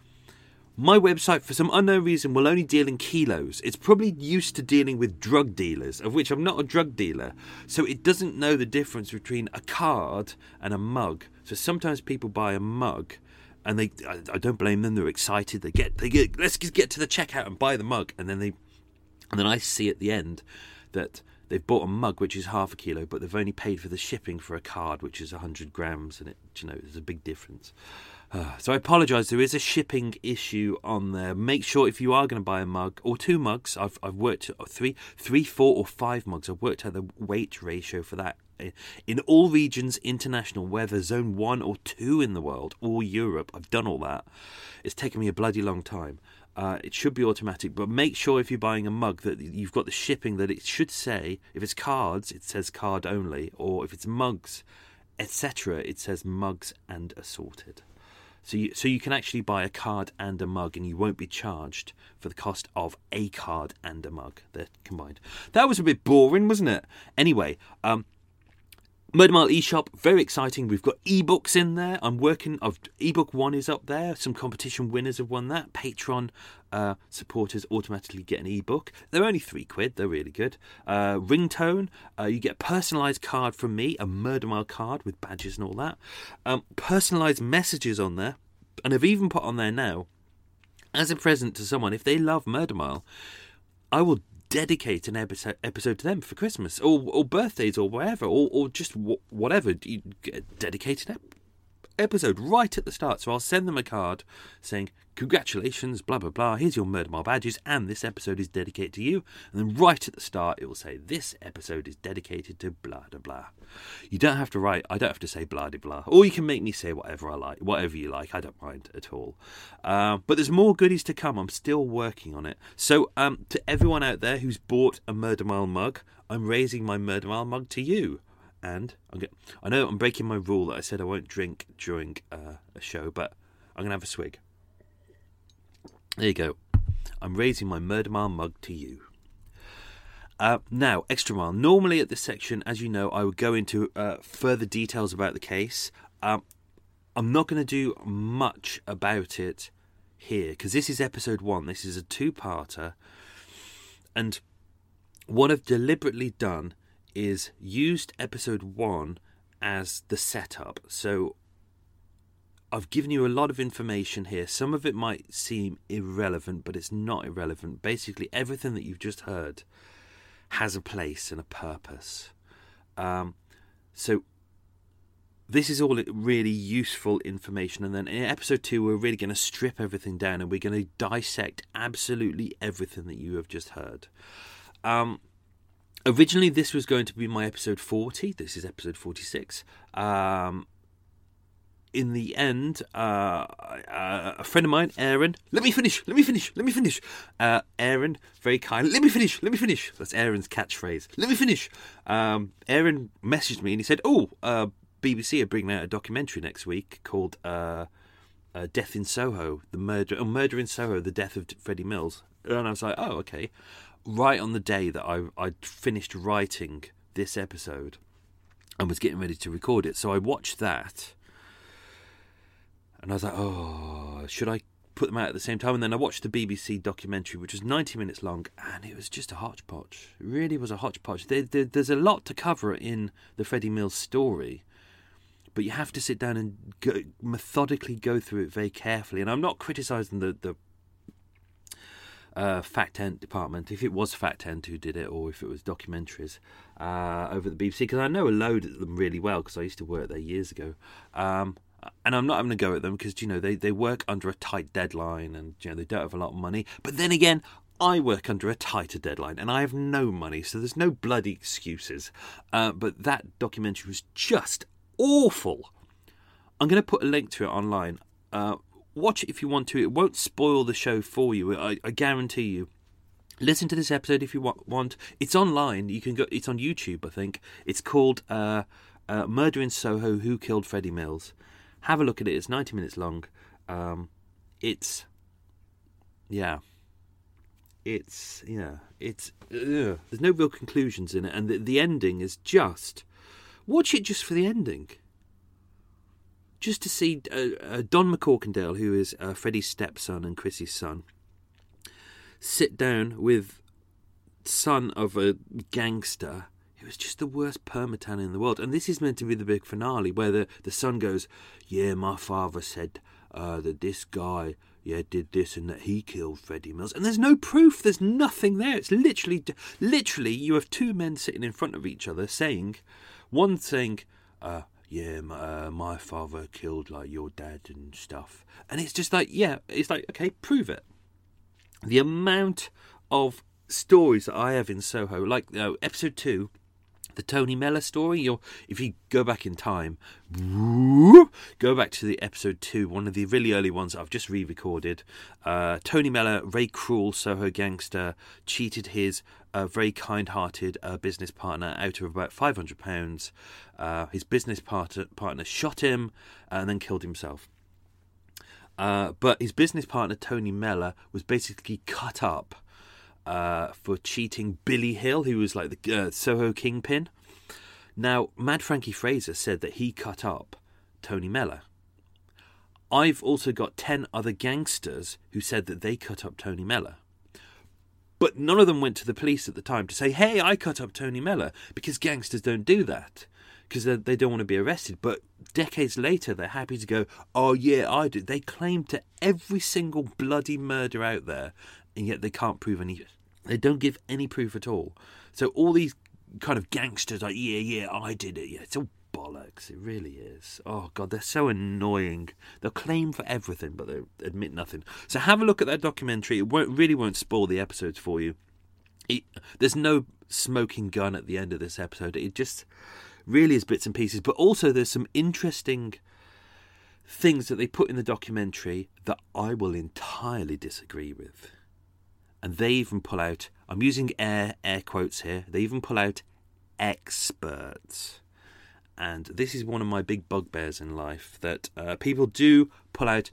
My website, for some unknown reason, will only deal in kilos. It's probably used to dealing with drug dealers, of which I'm not a drug dealer. So it doesn't know the difference between a card and a mug. So sometimes people buy a mug, and they, I, I don't blame them. They're excited. They get, they get, let's just get to the checkout and buy the mug, and then they, and then I see at the end that they've bought a mug which is half a kilo, but they've only paid for the shipping for a card which is a hundred grams, and it, you know, there's a big difference. Uh, so I apologise. There is a shipping issue on there. Make sure if you are going to buy a mug or two mugs, I've I've worked three, three, four, or five mugs. I've worked out the weight ratio for that in all regions, international, whether zone one or two in the world or Europe. I've done all that. It's taken me a bloody long time. Uh, it should be automatic, but make sure if you're buying a mug that you've got the shipping that it should say. If it's cards, it says card only, or if it's mugs, et cetera, it says mugs and assorted. So you, so you can actually buy a card and a mug, and you won't be charged for the cost of a card and a mug. They're combined. That was a bit boring, wasn't it? Anyway, um, Murder Mile eShop, very exciting. We've got ebooks in there. I'm working. Of ebook one is up there. Some competition winners have won that. Patreon uh, supporters automatically get an ebook. They're only three quid. They're really good. Uh, ringtone. Uh, you get a personalised card from me, a Murder Mile card with badges and all that. Um, personalised messages on there, and I've even put on there now, as a present to someone, if they love Murder Mile, I will dedicate an episode episode to them for Christmas or, or birthdays or whatever, or, or just w- whatever. You get a dedicated ep- episode right at the start. So I'll send them a card saying, congratulations, blah, blah, blah. Here's your Murder Mile badges, and this episode is dedicated to you. And then right at the start, it will say, this episode is dedicated to blah, blah, blah. You don't have to write, I don't have to say blah, blah, blah. Or you can make me say whatever I like, whatever you like. I don't mind at all. Uh, but there's more goodies to come. I'm still working on it. So um, to everyone out there who's bought a Murder Mile mug, I'm raising my Murder Mile mug to you. And I'm get, I know I'm breaking my rule that I said I won't drink during uh, a show, but I'm going to have a swig. There you go. I'm raising my Murder Mile mug to you. Uh, now, Extra Mile. Normally at this section, as you know, I would go into uh, further details about the case. Um, I'm not going to do much about it here, because this is episode one. This is a two-parter. And what I've deliberately done is used episode one as the setup. So I've given you a lot of information here. Some of it might seem irrelevant, but it's not irrelevant. Basically, everything that you've just heard has a place and a purpose. Um, so this is all really useful information. And then in episode two, we're really going to strip everything down, and we're going to dissect absolutely everything that you have just heard. Um, originally, this was going to be my episode forty. This is episode forty-six. Um, in the end, uh, uh, a friend of mine, Aaron, let me finish, let me finish, let me finish. Uh, Aaron, very kind, let me finish, let me finish. That's Aaron's catchphrase. Let me finish. Um, Aaron messaged me and he said, oh, uh, B B C are bringing out a documentary next week called uh, uh, Death in Soho, the murder, oh, Murder in Soho, the death of Freddie Mills. And I was like, oh, okay. right on the day that I I'd finished writing this episode and was getting ready to record it. So I watched that, and I was like, oh, should I put them out at the same time? And then I watched the B B C documentary, which was ninety minutes long, and it was just a hodgepodge. It really was a hodgepodge. There, there, there's a lot to cover in the Freddie Mills story, but you have to sit down and go, methodically go through it very carefully. And I'm not criticising the, the uh, Fact End department, if it was Fact End who did it, or if it was documentaries uh, over the B B C, because I know a load of them really well, because I used to work there years ago. Um, and I'm not having a go at them, because, you know, they, they work under a tight deadline, and, you know, they don't have a lot of money. But then again, I work under a tighter deadline, and I have no money, so there's no bloody excuses. Uh, but that documentary was just awful. I'm going to put a link to it online. Uh, watch it if you want to. It won't spoil the show for you. I, I guarantee you. Listen to this episode if you want. It's online. You can go. It's on YouTube, I think. It's called uh, uh, Murder in Soho: Who Killed Freddie Mills. Have a look at it. It's ninety minutes long. Um, it's yeah. It's yeah. It's ugh. There's no real conclusions in it, and the, the ending is just. Watch it just for the ending. Just to see uh, uh, Don McCorkindale, who is uh, Freddie's stepson and Chrissy's son, sit down with son of a gangster who was just the worst permatan in the world. And this is meant to be the big finale, where the, the son goes, yeah, my father said uh, that this guy yeah, did this and that he killed Freddie Mills. And there's no proof. There's nothing there. It's literally, literally, you have two men sitting in front of each other saying... One saying, uh, yeah, my, uh, my father killed, like, your dad and stuff. And it's just like, yeah, it's like, okay, prove it. The amount of stories that I have in Soho, like, you know, episode two, the Tony Mellor story, you're, if you go back in time, go back to the episode two, one of the really early ones that I've just re-recorded. Uh, Tony Mellor, very cruel Soho gangster, cheated his uh, very kind-hearted uh, business partner out of about five hundred pounds. Uh, his business partner, partner shot him and then killed himself. Uh, but his business partner, Tony Mellor, was basically cut up Uh, for cheating Billy Hill, who was like the uh, Soho kingpin. Now, Mad Frankie Fraser said that he cut up Tony Mellor. I've also got ten other gangsters who said that they cut up Tony Mellor. But none of them went to the police at the time to say, hey, I cut up Tony Mellor, because gangsters don't do that, because they don't want to be arrested. But decades later, they're happy to go, oh yeah, I did. They claim to every single bloody murder out there, and yet they can't prove any. They don't give any proof at all. So all these kind of gangsters like, yeah, yeah, I did it. Yeah, it's all bollocks. It really is. Oh, God, they're so annoying. They'll claim for everything, but they admit nothing. So have a look at that documentary. It won't, really won't spoil the episodes for you. It, there's no smoking gun at the end of this episode. It just really is bits and pieces. But also there's some interesting things that they put in the documentary that I will entirely disagree with. And they even pull out, I'm using air air quotes here, they even pull out experts. And this is one of my big bugbears in life, that uh, people do pull out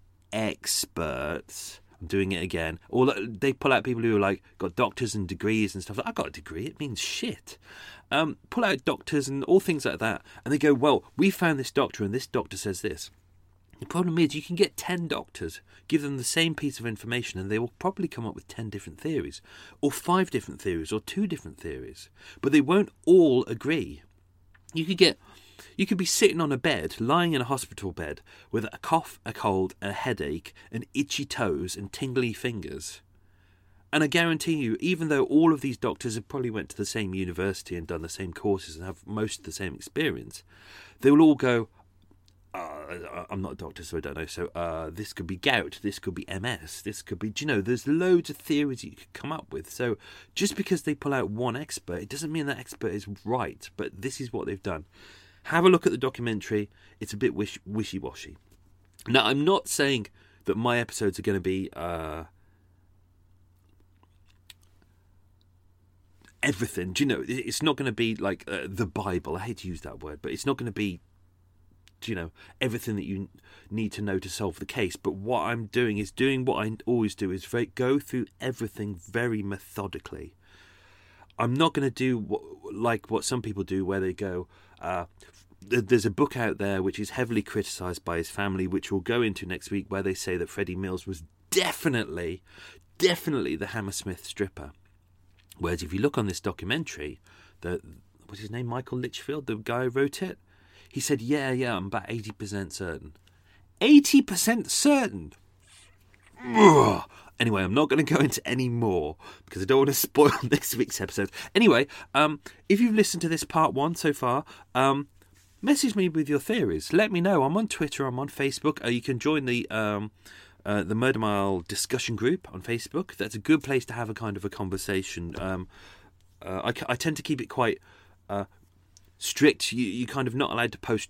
experts. I'm doing it again. Or they pull out people who are like, got doctors and degrees and stuff. Like, I got a degree, it means shit. Um, pull out doctors and all things like that. And they go, well, we found this doctor and this doctor says this. The problem is you can get ten doctors, give them the same piece of information, and they will probably come up with ten different theories, or five different theories, or two different theories. But they won't all agree. You could get, you could be sitting on a bed, lying in a hospital bed, with a cough, a cold, a headache, and itchy toes and tingly fingers. And I guarantee you, even though all of these doctors have probably went to the same university and done the same courses and have most of the same experience, they will all go, Uh, I'm not a doctor, so I don't know. So uh, this could be gout, this could be M S, this could be, you know, there's loads of theories you could come up with. So just because they pull out one expert, it doesn't mean that expert is right. But this is what they've done. Have a look at the documentary. It's a bit wish- wishy-washy. Now, I'm not saying that my episodes are going to be uh, everything. Do you know, it's not going to be like uh, the Bible. I hate to use that word, but it's not going to be you know, everything that you need to know to solve the case. But what I'm doing is doing what I always do, is very, go through everything very methodically. I'm not going to do what, like what some people do, where they go, uh, there's a book out there which is heavily criticised by his family, which we'll go into next week, where they say that Freddie Mills was definitely, definitely the Hammersmith stripper. Whereas if you look on this documentary, the what's his name, Michael Litchfield, the guy who wrote it, he said, yeah, yeah, I'm about eighty percent certain. eighty percent certain? Ugh. Anyway, I'm not going to go into any more because I don't want to spoil next week's episode. Anyway, um, if you've listened to this part one so far, um, message me with your theories. Let me know. I'm on Twitter. I'm on Facebook. Uh, you can join the um, uh, the Murder Mile discussion group on Facebook. That's a good place to have a kind of a conversation. Um, uh, I, I tend to keep it quite uh, strict. You, you're kind of not allowed to post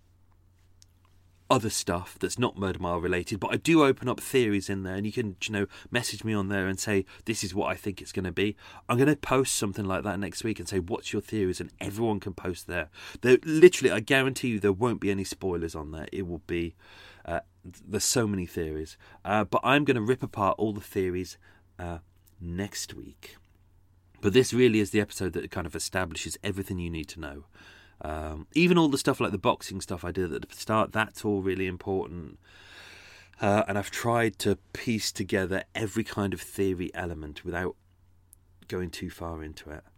other stuff that's not Murder Mile related, but I do open up theories in there, and you can, you know, message me on there and say, this is what I think it's going to be. I'm going to post something like that next week and say, what's your theories? And everyone can post there. There literally, I guarantee you, there won't be any spoilers on there. It will be, uh, there's so many theories. Uh, but I'm going to rip apart all the theories uh, next week. But this really is the episode that kind of establishes everything you need to know. Um, even all the stuff like the boxing stuff I did at the start, that's all really important. Uh, and I've tried to piece together every kind of theory element without going too far into it.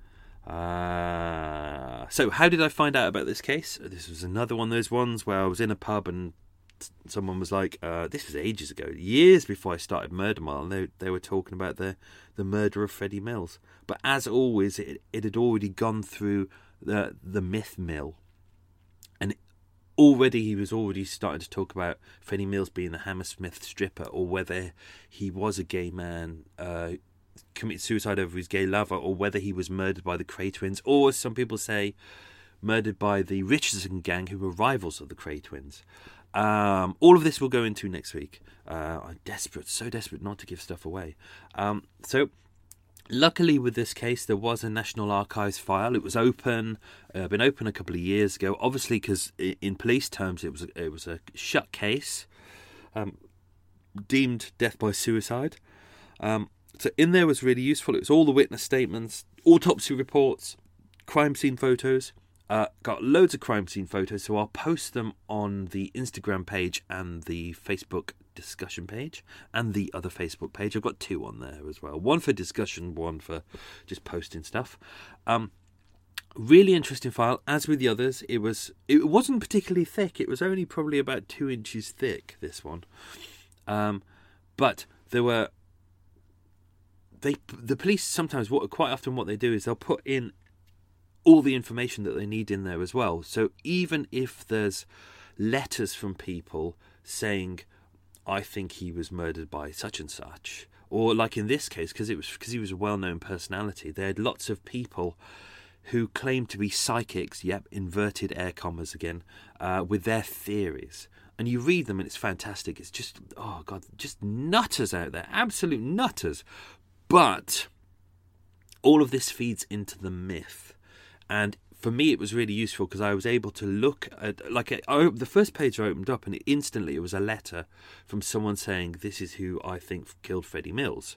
Uh, so how did I find out about this case? This was another one of those ones where I was in a pub and someone was like, uh, this was ages ago, years before I started Murder Mile, and they, they were talking about the, the murder of Freddie Mills. But as always, it, it had already gone through the the myth mill, and already he was already starting to talk about Freddie Mills being the Hammersmith stripper, or whether he was a gay man, uh, committed suicide over his gay lover, or whether he was murdered by the Kray twins, or as some people say, murdered by the Richardson gang, who were rivals of the Kray twins. Um, all of this we'll go into next week. Uh, I'm desperate, so desperate not to give stuff away. Um, so. Luckily, with this case, there was a National Archives file. It was open, uh, been open a couple of years ago. Obviously, because in police terms, it was a, it was a shut case, um, deemed death by suicide. Um, so in there was really useful. It was all the witness statements, autopsy reports, crime scene photos. Uh, got loads of crime scene photos, so I'll post them on the Instagram page and the Facebook discussion page and the other Facebook page. I've got two on there as well. One for discussion, one for just posting stuff. Um, really interesting file. As with the others, it was it wasn't particularly thick. It was only probably about two inches thick, this one. Um, but there were they the police sometimes what quite often what they do is they'll put in all the information that they need in there as well. So even if there's letters from people saying, I think he was murdered by such and such, or like in this case, because it was because he was a well-known personality, they had lots of people who claimed to be psychics, yep, inverted air commas again, uh, with their theories. And you read them and it's fantastic. It's just, oh God, just nutters out there, absolute nutters. But all of this feeds into the myth. And for me, it was really useful because I was able to look at, like, I, I, the first page I opened up and it instantly it was a letter from someone saying, this is who I think killed Freddie Mills.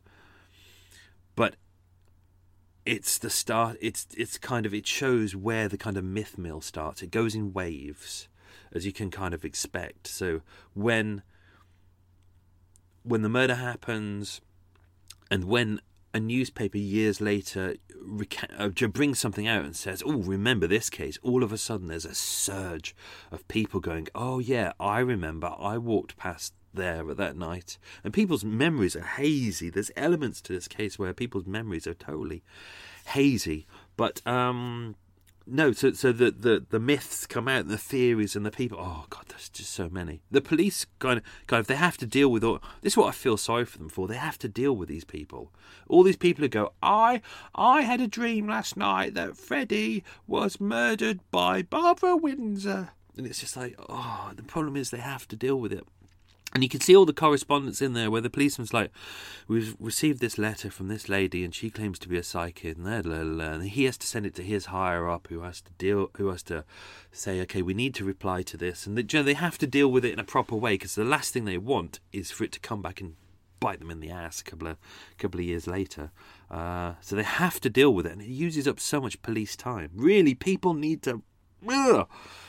But it's the start, it's it's kind of, it shows where the kind of myth mill starts. It goes in waves, as you can kind of expect. So when, when the murder happens and when a newspaper years later uh, brings something out and says, oh, remember this case, all of a sudden there's a surge of people going, oh yeah, I remember, I walked past there at that night. And people's memories are hazy. There's elements to this case where people's memories are totally hazy. But um no, so so the, the, the myths come out and the theories and the people, oh God, there's just so many. The police kind of, kind of they have to deal with all, this is what I feel sorry for them for, they have to deal with these people. All these people who go, I I had a dream last night that Freddie was murdered by Barbara Windsor. And it's just like, oh, the problem is they have to deal with it. And you can see all the correspondence in there where the policeman's like, we've received this letter from this lady and she claims to be a psychic, and, blah, blah, blah, and he has to send it to his higher up who has to deal, who has to say, okay, we need to reply to this. And they, you know, they have to deal with it in a proper way, because the last thing they want is for it to come back and bite them in the ass a couple of, couple of years later. Uh, so they have to deal with it, and it uses up so much police time. Really, people need to... Ugh,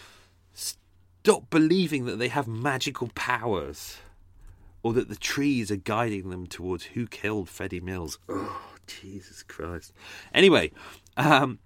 Stop believing that they have magical powers, or that the trees are guiding them towards who killed Freddie Mills. Oh, Jesus Christ. Anyway, um,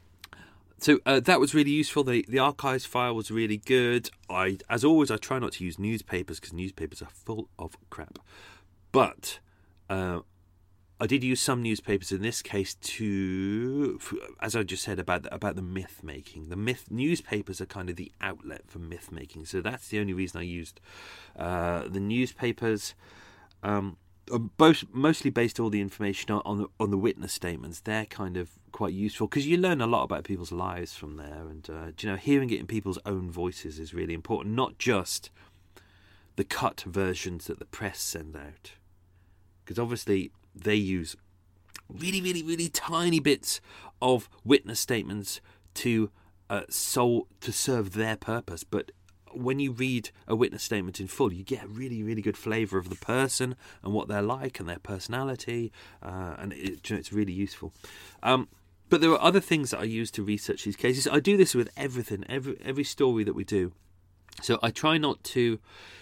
so uh, that was really useful. The, the archives file was really good. I, as always, I try not to use newspapers because newspapers are full of crap. But uh, I did use some newspapers in this case to, as I just said, about the, about the myth making. The myth newspapers are kind of the outlet for myth making, so that's the only reason I used uh, the newspapers. Um, both mostly based all the information on, on the on the witness statements. They're kind of quite useful because you learn a lot about people's lives from there, and uh, you know, hearing it in people's own voices is really important, not just the cut versions that the press send out, because obviously they use really, really, really tiny bits of witness statements to uh, so to serve their purpose. But when you read a witness statement in full, you get a really, really good flavour of the person and what they're like and their personality, uh, and it, you know, it's really useful. Um, but there are other things that I use to research these cases. I do this with everything, every every story that we do. So I try not to.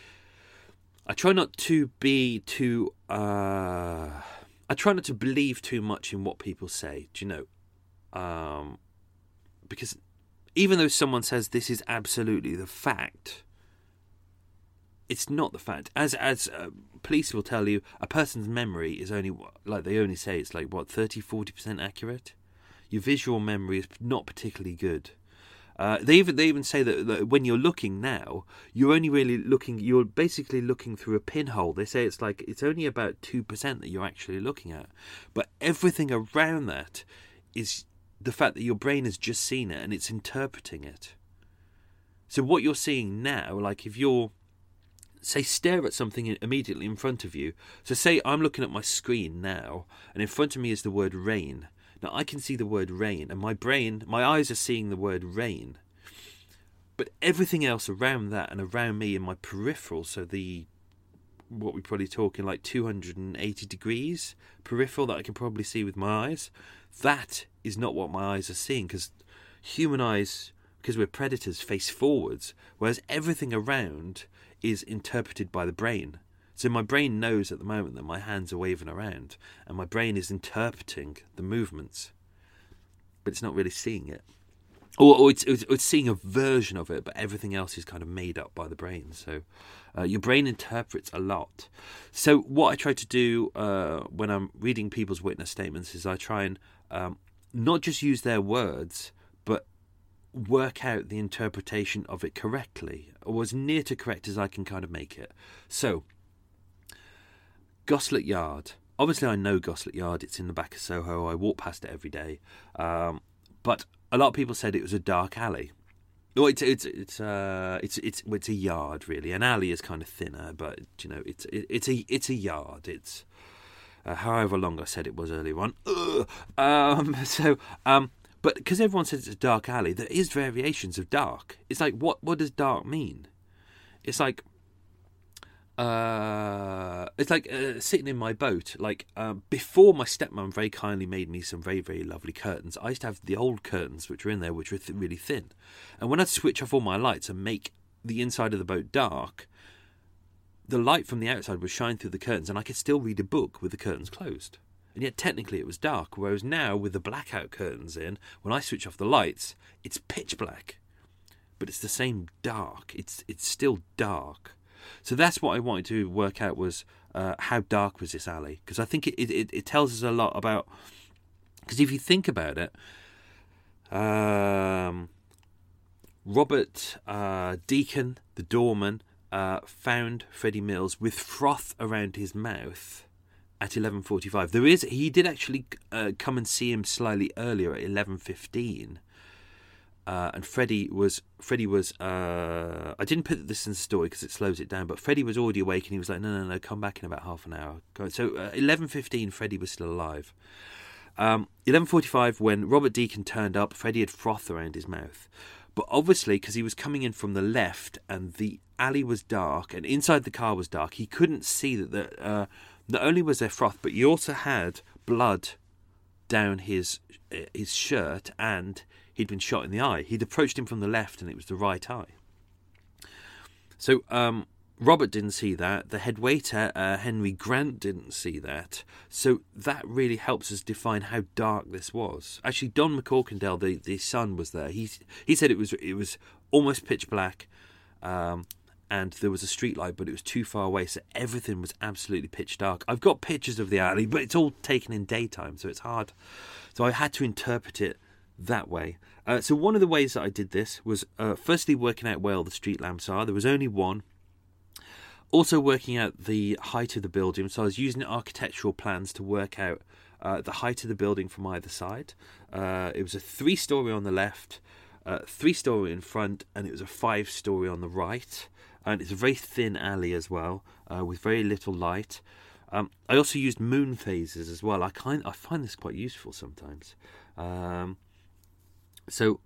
I try not to be too. Uh, I try not to believe too much in what people say, do you know? Um, because even though someone says this is absolutely the fact, it's not the fact. As as uh, police will tell you, a person's memory is only, like they only say it's like, what, thirty, forty percent accurate? Your visual memory is not particularly good. Uh, they even they even say that, that when you're looking now, you're only really looking. You're basically looking through a pinhole. They say it's like it's only about two percent that you're actually looking at, but everything around that is the fact that your brain has just seen it and it's interpreting it. So what you're seeing now, like if you're, say, stare at something immediately in front of you. So say I'm looking at my screen now, and in front of me is the word rain. Now, I can see the word rain, and my brain, my eyes are seeing the word rain. But everything else around that and around me in my peripheral, so the, what we're probably talking like two hundred eighty degrees peripheral that I can probably see with my eyes, that is not what my eyes are seeing, because human eyes, because we're predators, face forwards, whereas everything around is interpreted by the brain. So my brain knows at the moment that my hands are waving around, and my brain is interpreting the movements, but it's not really seeing it. Or, or it's, it's, it's seeing a version of it, but everything else is kind of made up by the brain. So uh, your brain interprets a lot. So what I try to do uh, when I'm reading people's witness statements is I try and um, not just use their words, but work out the interpretation of it correctly, or as near to correct as I can kind of make it. So, Goslet Yard. Obviously, I know Goslet Yard. It's in the back of Soho. I walk past it every day. Um, but a lot of people said it was a dark alley. Well, it's it's it's uh it's it's it's a yard really. An alley is kind of thinner, but you know it's it, it's a it's a yard. It's uh, however long I said it was earlier on. Ugh. Um, so um, but because everyone says it's a dark alley, there is variations of dark. It's like what what does dark mean? It's like. Uh, it's like uh, sitting in my boat. Like uh, before, my stepmom very kindly made me some very, very lovely curtains. I used to have the old curtains which were in there, which were th- really thin. And when I'd switch off all my lights and make the inside of the boat dark, the light from the outside would shine through the curtains, and I could still read a book with the curtains closed. And yet technically it was dark. Whereas now, with the blackout curtains in, when I switch off the lights, it's pitch black. But it's the same dark. It's it's still dark. So that's what I wanted to work out was uh, how dark was this alley, because I think it, it, it tells us a lot about, because if you think about it, um, Robert uh, Deacon, the doorman, uh, found Freddie Mills with froth around his mouth at eleven forty-five. There is, he did actually uh, come and see him slightly earlier at eleven fifteen. Uh, and Freddie was, Freddie was. Uh, I didn't put this in the story because it slows it down. But Freddie was already awake, and he was like, "No, no, no, come back in about half an hour." So uh, eleven fifteen, Freddie was still alive. Um, eleven forty-five, when Robert Deacon turned up, Freddie had froth around his mouth. But obviously, because he was coming in from the left, and the alley was dark, and inside the car was dark, he couldn't see that. The, uh, not only was there froth, but he also had blood down his his shirt, and he'd been shot in the eye. He'd approached him from the left, and it was the right eye. So um, Robert didn't see that. The head waiter, uh, Henry Grant, didn't see that. So that really helps us define how dark this was. Actually, Don McCorkindale, the, the son, was there. He he said it was it was almost pitch black, um, and there was a street light, but it was too far away, so everything was absolutely pitch dark. I've got pictures of the alley, but it's all taken in daytime, so it's hard. So I had to interpret it that way. Uh, so one of the ways that I did this was uh, firstly working out where all the street lamps are. There was only one. Also working out the height of the building. So I was using architectural plans to work out uh, the height of the building from either side. Uh, it was a three-storey on the left, uh, three-storey in front, and it was a five-storey on the right. And it's a very thin alley as well, uh, with very little light. Um, I also used moon phases as well. I kind I find this quite useful sometimes. Um, so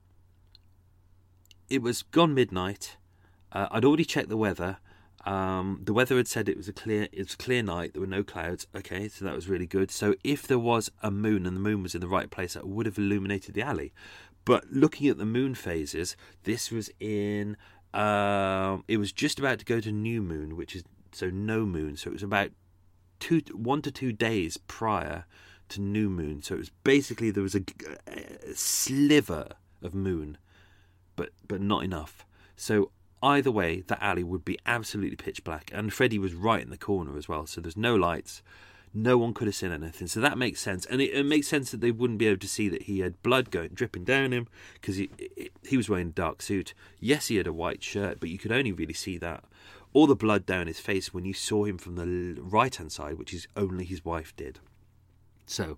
it was gone midnight. Uh, I'd already checked the weather. Um, the weather had said it was a clear it was a clear night. There were no clouds. Okay, so that was really good. So if there was a moon and the moon was in the right place, that would have illuminated the alley. But looking at the moon phases, this was in. Um, it was just about to go to new moon, which is so no moon. So it was about two, one to two days prior to new moon. So it was basically there was a, a sliver of moon, but but not enough. So either way, that alley would be absolutely pitch black, and Freddie was right in the corner as well. So there's no lights. No one could have seen anything, so that makes sense, and it, it makes sense that they wouldn't be able to see that he had blood going dripping down him because he it, he was wearing a dark suit. Yes, he had a white shirt, but you could only really see that all the blood down his face when you saw him from the right hand side, which is only his wife did. So,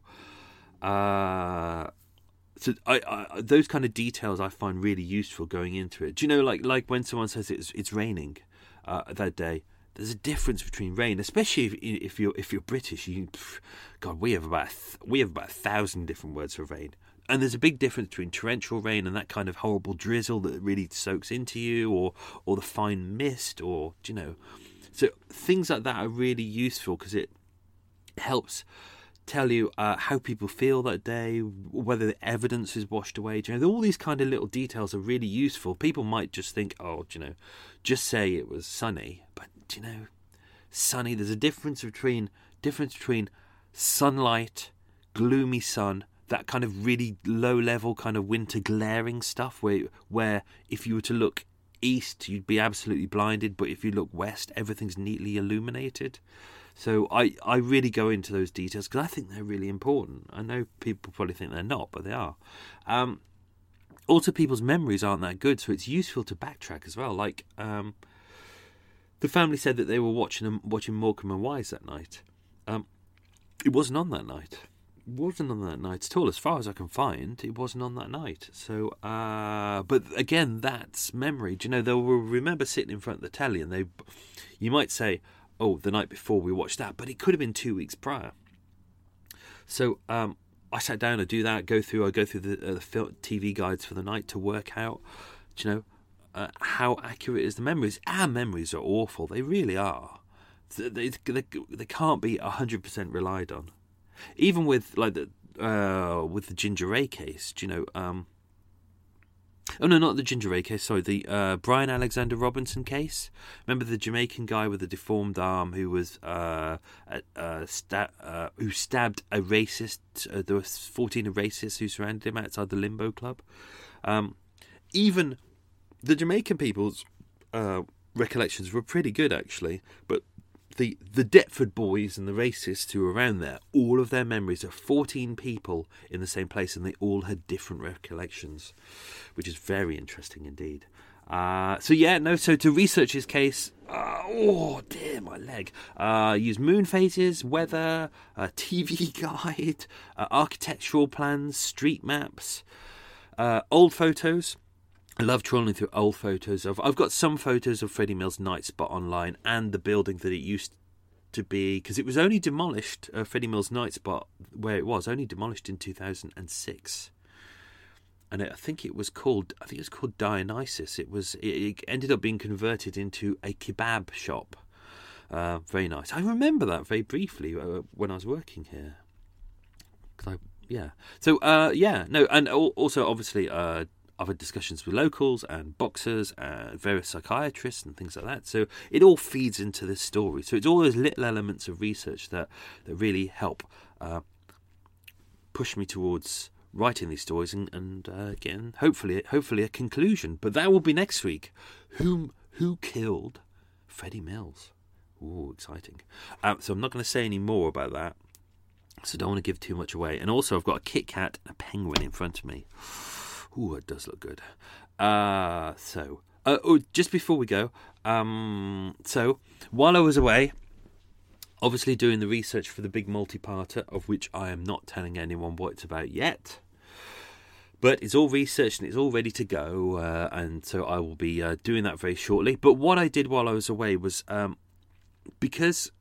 uh, so I, I those kind of details I find really useful going into it. Do you know, like like when someone says it's it's raining uh, that day. There's a difference between rain, especially if, if you're if you're British. You, God, we have about we have about a thousand different words for rain, and there's a big difference between torrential rain and that kind of horrible drizzle that really soaks into you, or or the fine mist, or you know, so things like that are really useful because it helps tell you uh, how people feel that day, whether the evidence is washed away. You know, all these kind of little details are really useful. People might just think, oh, you know, just say it was sunny, but you know, sunny. There's a difference between difference between sunlight, gloomy sun, that kind of really low level kind of winter glaring stuff, where where if you were to look east, you'd be absolutely blinded, but if you look west, everything's neatly illuminated. So I, I really go into those details because I think they're really important. I know people probably think they're not, but they are. Um, also, people's memories aren't that good, so it's useful to backtrack as well. Like, um, the family said that they were watching watching Morecambe and Wise that night. Um, it wasn't on that night. It wasn't on that night at all, as far as I can find. It wasn't on that night. So, uh, but again, that's memory. Do you know, they'll remember sitting in front of the telly, and they, you might say, oh, the night before we watched that, but it could have been two weeks prior. So um, I sat down to do that, go through, I go through the, uh, the film, T V guides for the night to work out, you know, uh, how accurate is the memories. Our memories are awful. They really are. They, they, they can't be one hundred percent relied on. Even with, like, the uh, with the Ginger Ray case, do you know, um, oh no, not the Ginger Ray case, sorry, the uh, Brian Alexander Robinson case. Remember the Jamaican guy with the deformed arm who was uh, uh, sta- uh, who stabbed a racist? Uh, there were fourteen racists who surrounded him outside the Limbo Club. Um, even the Jamaican people's uh, recollections were pretty good, actually, but the the Deptford boys and the racists who were around there, all of their memories are fourteen people in the same place, and they all had different recollections, which is very interesting indeed. Uh, so yeah, no, so to research his case, uh, oh dear, my leg, uh, use moon phases, weather, a T V guide, uh, architectural plans, street maps, uh, old photos. I love trawling through old photos of. I've got some photos of Freddie Mills' night spot online and the building that it used to be, because it was only demolished. Uh, Freddie Mills' night spot, where it was, only demolished in two thousand six, and I think it was called. I think it was called Dionysus. It was. It, it ended up being converted into a kebab shop. Uh, very nice. I remember that very briefly uh, when I was working here. Cause I, yeah. So uh, yeah, no, and also obviously. Uh, I've had discussions with locals and boxers and various psychiatrists and things like that. So it all feeds into this story. So it's all those little elements of research that, that really help uh, push me towards writing these stories and, and uh, getting, hopefully, hopefully a conclusion. But that will be next week. Who, who killed Freddie Mills? Ooh, exciting. Um, so I'm not going to say any more about that. So don't want to give too much away. And also I've got a Kit Kat and a penguin in front of me. Ooh, it does look good. Uh, so, uh, oh, just before we go, um, so while I was away, obviously doing the research for the big multi-parter, of which I am not telling anyone what it's about yet, but it's all researched and it's all ready to go, uh, and so I will be uh, doing that very shortly. But what I did while I was away was, um, because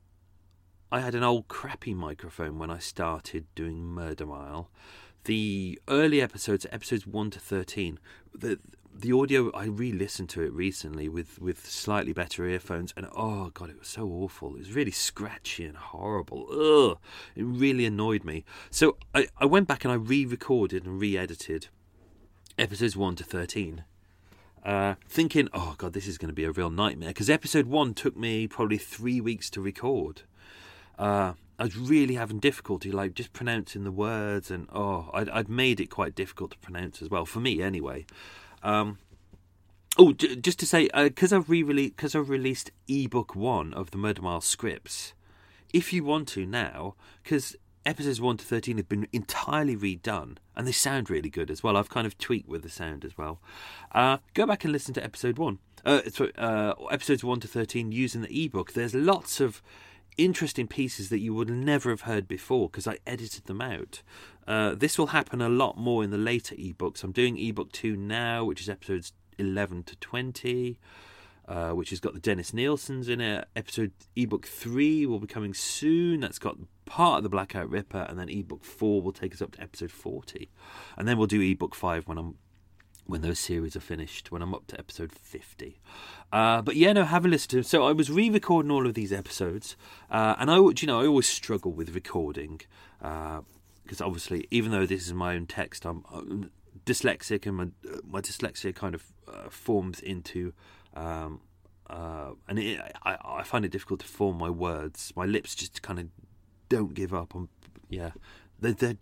I had an old crappy microphone when I started doing Murder Mile, the early episodes, episodes one to thirteen, the the audio, I re-listened to it recently with, with slightly better earphones, and oh god, it was so awful. It was really scratchy and horrible. Ugh, it really annoyed me. So I, I went back and I re-recorded and re-edited episodes one to thirteen, uh, thinking, oh god, this is going to be a real nightmare, because episode one took me probably three weeks to record. Uh, I was really having difficulty, like, just pronouncing the words, and, oh, I'd, I'd made it quite difficult to pronounce as well, for me, anyway. Um, oh, j- just to say, because uh, I've re-released, because I've released ebook one of the Murder Mile scripts, if you want to now, because episodes one to thirteen have been entirely redone, and they sound really good as well. I've kind of tweaked with the sound as well. Uh, go back and listen to episode one. Uh, sorry, uh, episodes one to thirteen using the ebook. There's lots of interesting pieces that you would never have heard before because I edited them out. Uh, this will happen a lot more in the later ebooks. I'm doing ebook two now, which is episodes eleven to twenty, uh, which has got the Dennis Nielsen's in it. Episode ebook three will be coming soon. That's got part of the Blackout Ripper, and then ebook four will take us up to episode forty, and then we'll do ebook five when I'm when those series are finished, when I'm up to episode fifty. Uh, but yeah, no, have a listen to them. So I was re-recording all of these episodes, uh, and I, you know, I always struggle with recording, because uh, obviously, even though this is my own text, I'm, I'm dyslexic, and my, my dyslexia kind of uh, forms into, um, uh, and it, I, I find it difficult to form my words. My lips just kind of don't give up. I'm, yeah, they're, they're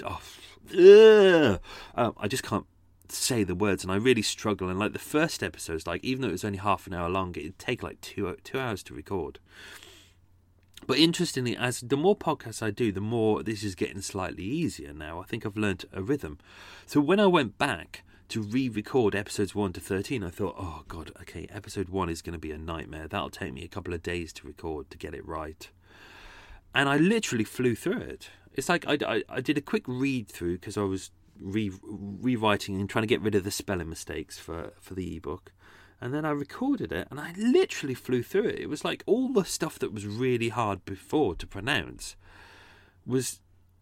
oh, uh, I just can't say the words, and I really struggle. And like the first episodes, like even though it was only half an hour long, it'd take like two two hours to record. But interestingly, as the more podcasts I do, the more this is getting slightly easier now. I think I've learnt a rhythm. So when I went back to re-record episodes one to thirteen, I thought, oh god, okay, episode one is going to be a nightmare. That'll take me a couple of days to record to get it right. And I literally flew through it. It's like I, I, I did a quick read through because I was Re- rewriting and trying to get rid of the spelling mistakes for, for the ebook, and then I recorded it and I literally flew through it. It was like all the stuff that was really hard before to pronounce was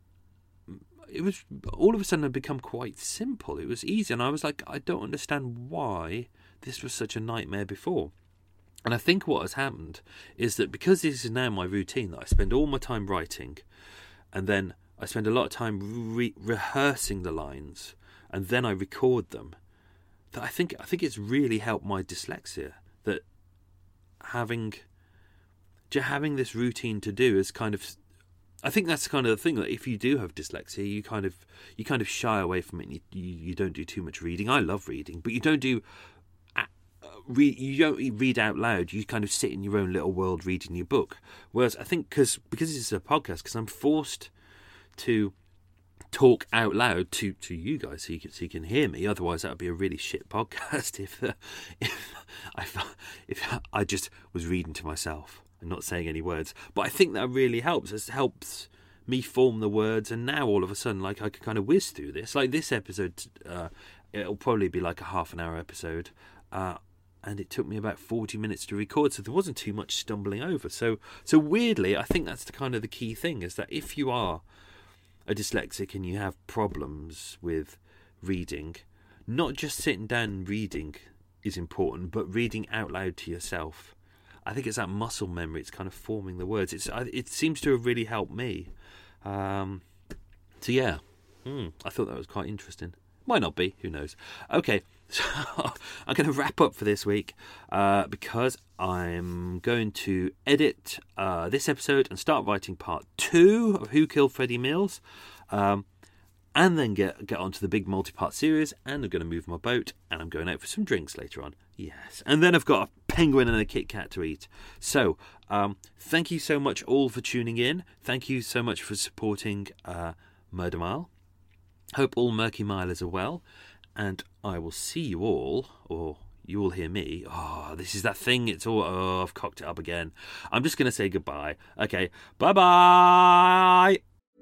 it was all of a sudden had become quite simple. It was easy, and I was like, I don't understand why this was such a nightmare before. And I think what has happened is that because this is now my routine, that I spend all my time writing, and then I spend a lot of time re- rehearsing the lines, and then I record them. That I think I think it's really helped my dyslexia. That having, having this routine to do is kind of, I think that's kind of the thing. That if you do have dyslexia, you kind of you kind of shy away from it. And you, you you don't do too much reading. I love reading, but you don't do. Read, you don't read out loud. You kind of sit in your own little world reading your book. Whereas I think because because this is a podcast, because I'm forced to talk out loud to, to you guys so you can so you can hear me. Otherwise, that would be a really shit podcast if uh, if I if I just was reading to myself and not saying any words. But I think that really helps. It helps me form the words, and now all of a sudden, like I can kind of whiz through this. Like this episode, uh, it'll probably be like a half an hour episode. Uh, and it took me about forty minutes to record, so there wasn't too much stumbling over. So, so weirdly, I think that's the kind of the key thing, is that if you are a dyslexic and you have problems with reading, not just sitting down and reading is important, but reading out loud to yourself. I think it's that muscle memory. It's kind of forming the words. It's it seems to have really helped me. Um, so yeah, hmm, I thought that was quite interesting. Might not be. Who knows? Okay, so I'm going to wrap up for this week uh, because I'm going to edit uh, this episode and start writing part two of Who Killed Freddie Mills. Um, And then get get onto the big multi-part series, and I'm going to move my boat, and I'm going out for some drinks later on. Yes, and then I've got a penguin and a Kit Kat to eat. So, um, thank you so much all for tuning in. Thank you so much for supporting uh, Murder Mile. Hope all Murky Milers are well, and I will see you all, or you will hear me. Oh, this is that thing. It's all. Oh, I've cocked it up again. I'm just going to say goodbye. Okay, bye bye.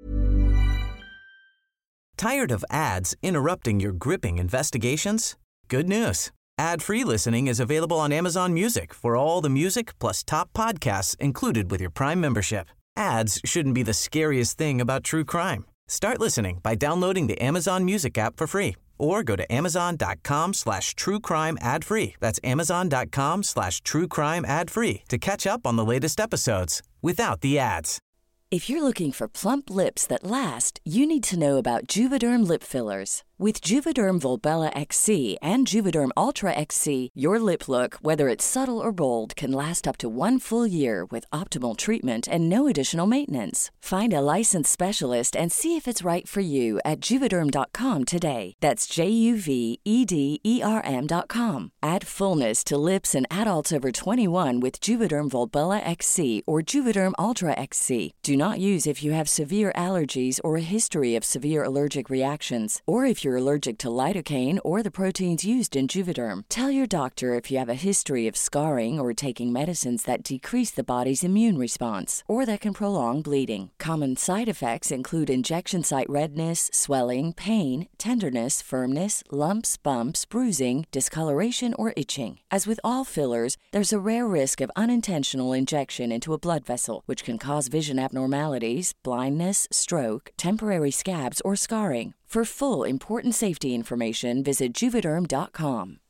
Tired of ads interrupting your gripping investigations? Good news. Ad-free listening is available on Amazon Music for all the music plus top podcasts included with your Prime membership. Ads shouldn't be the scariest thing about true crime. Start listening by downloading the Amazon Music app for free or go to amazon.com slash true crime ad free. That's amazon.com slash true crime ad free to catch up on the latest episodes without the ads. If you're looking for plump lips that last, you need to know about Juvederm lip fillers. With Juvederm Volbella X C and Juvederm Ultra X C, your lip look, whether it's subtle or bold, can last up to one full year with optimal treatment and no additional maintenance. Find a licensed specialist and see if it's right for you at Juvederm dot com today. That's J U V E D E R M dot com. Add fullness to lips in adults over twenty-one with Juvederm Volbella X C or Juvederm Ultra X C. Do not use if you have severe allergies or a history of severe allergic reactions, or if you're allergic to lidocaine or the proteins used in Juvederm. Tell your doctor if you have a history of scarring or taking medicines that decrease the body's immune response or that can prolong bleeding. Common side effects include injection site redness, swelling, pain, tenderness, firmness, lumps, bumps, bruising, discoloration, or itching. As with all fillers, there's a rare risk of unintentional injection into a blood vessel, which can cause vision abnormalities, blindness, stroke, temporary scabs, or scarring. For full, important safety information, visit Juvederm dot com.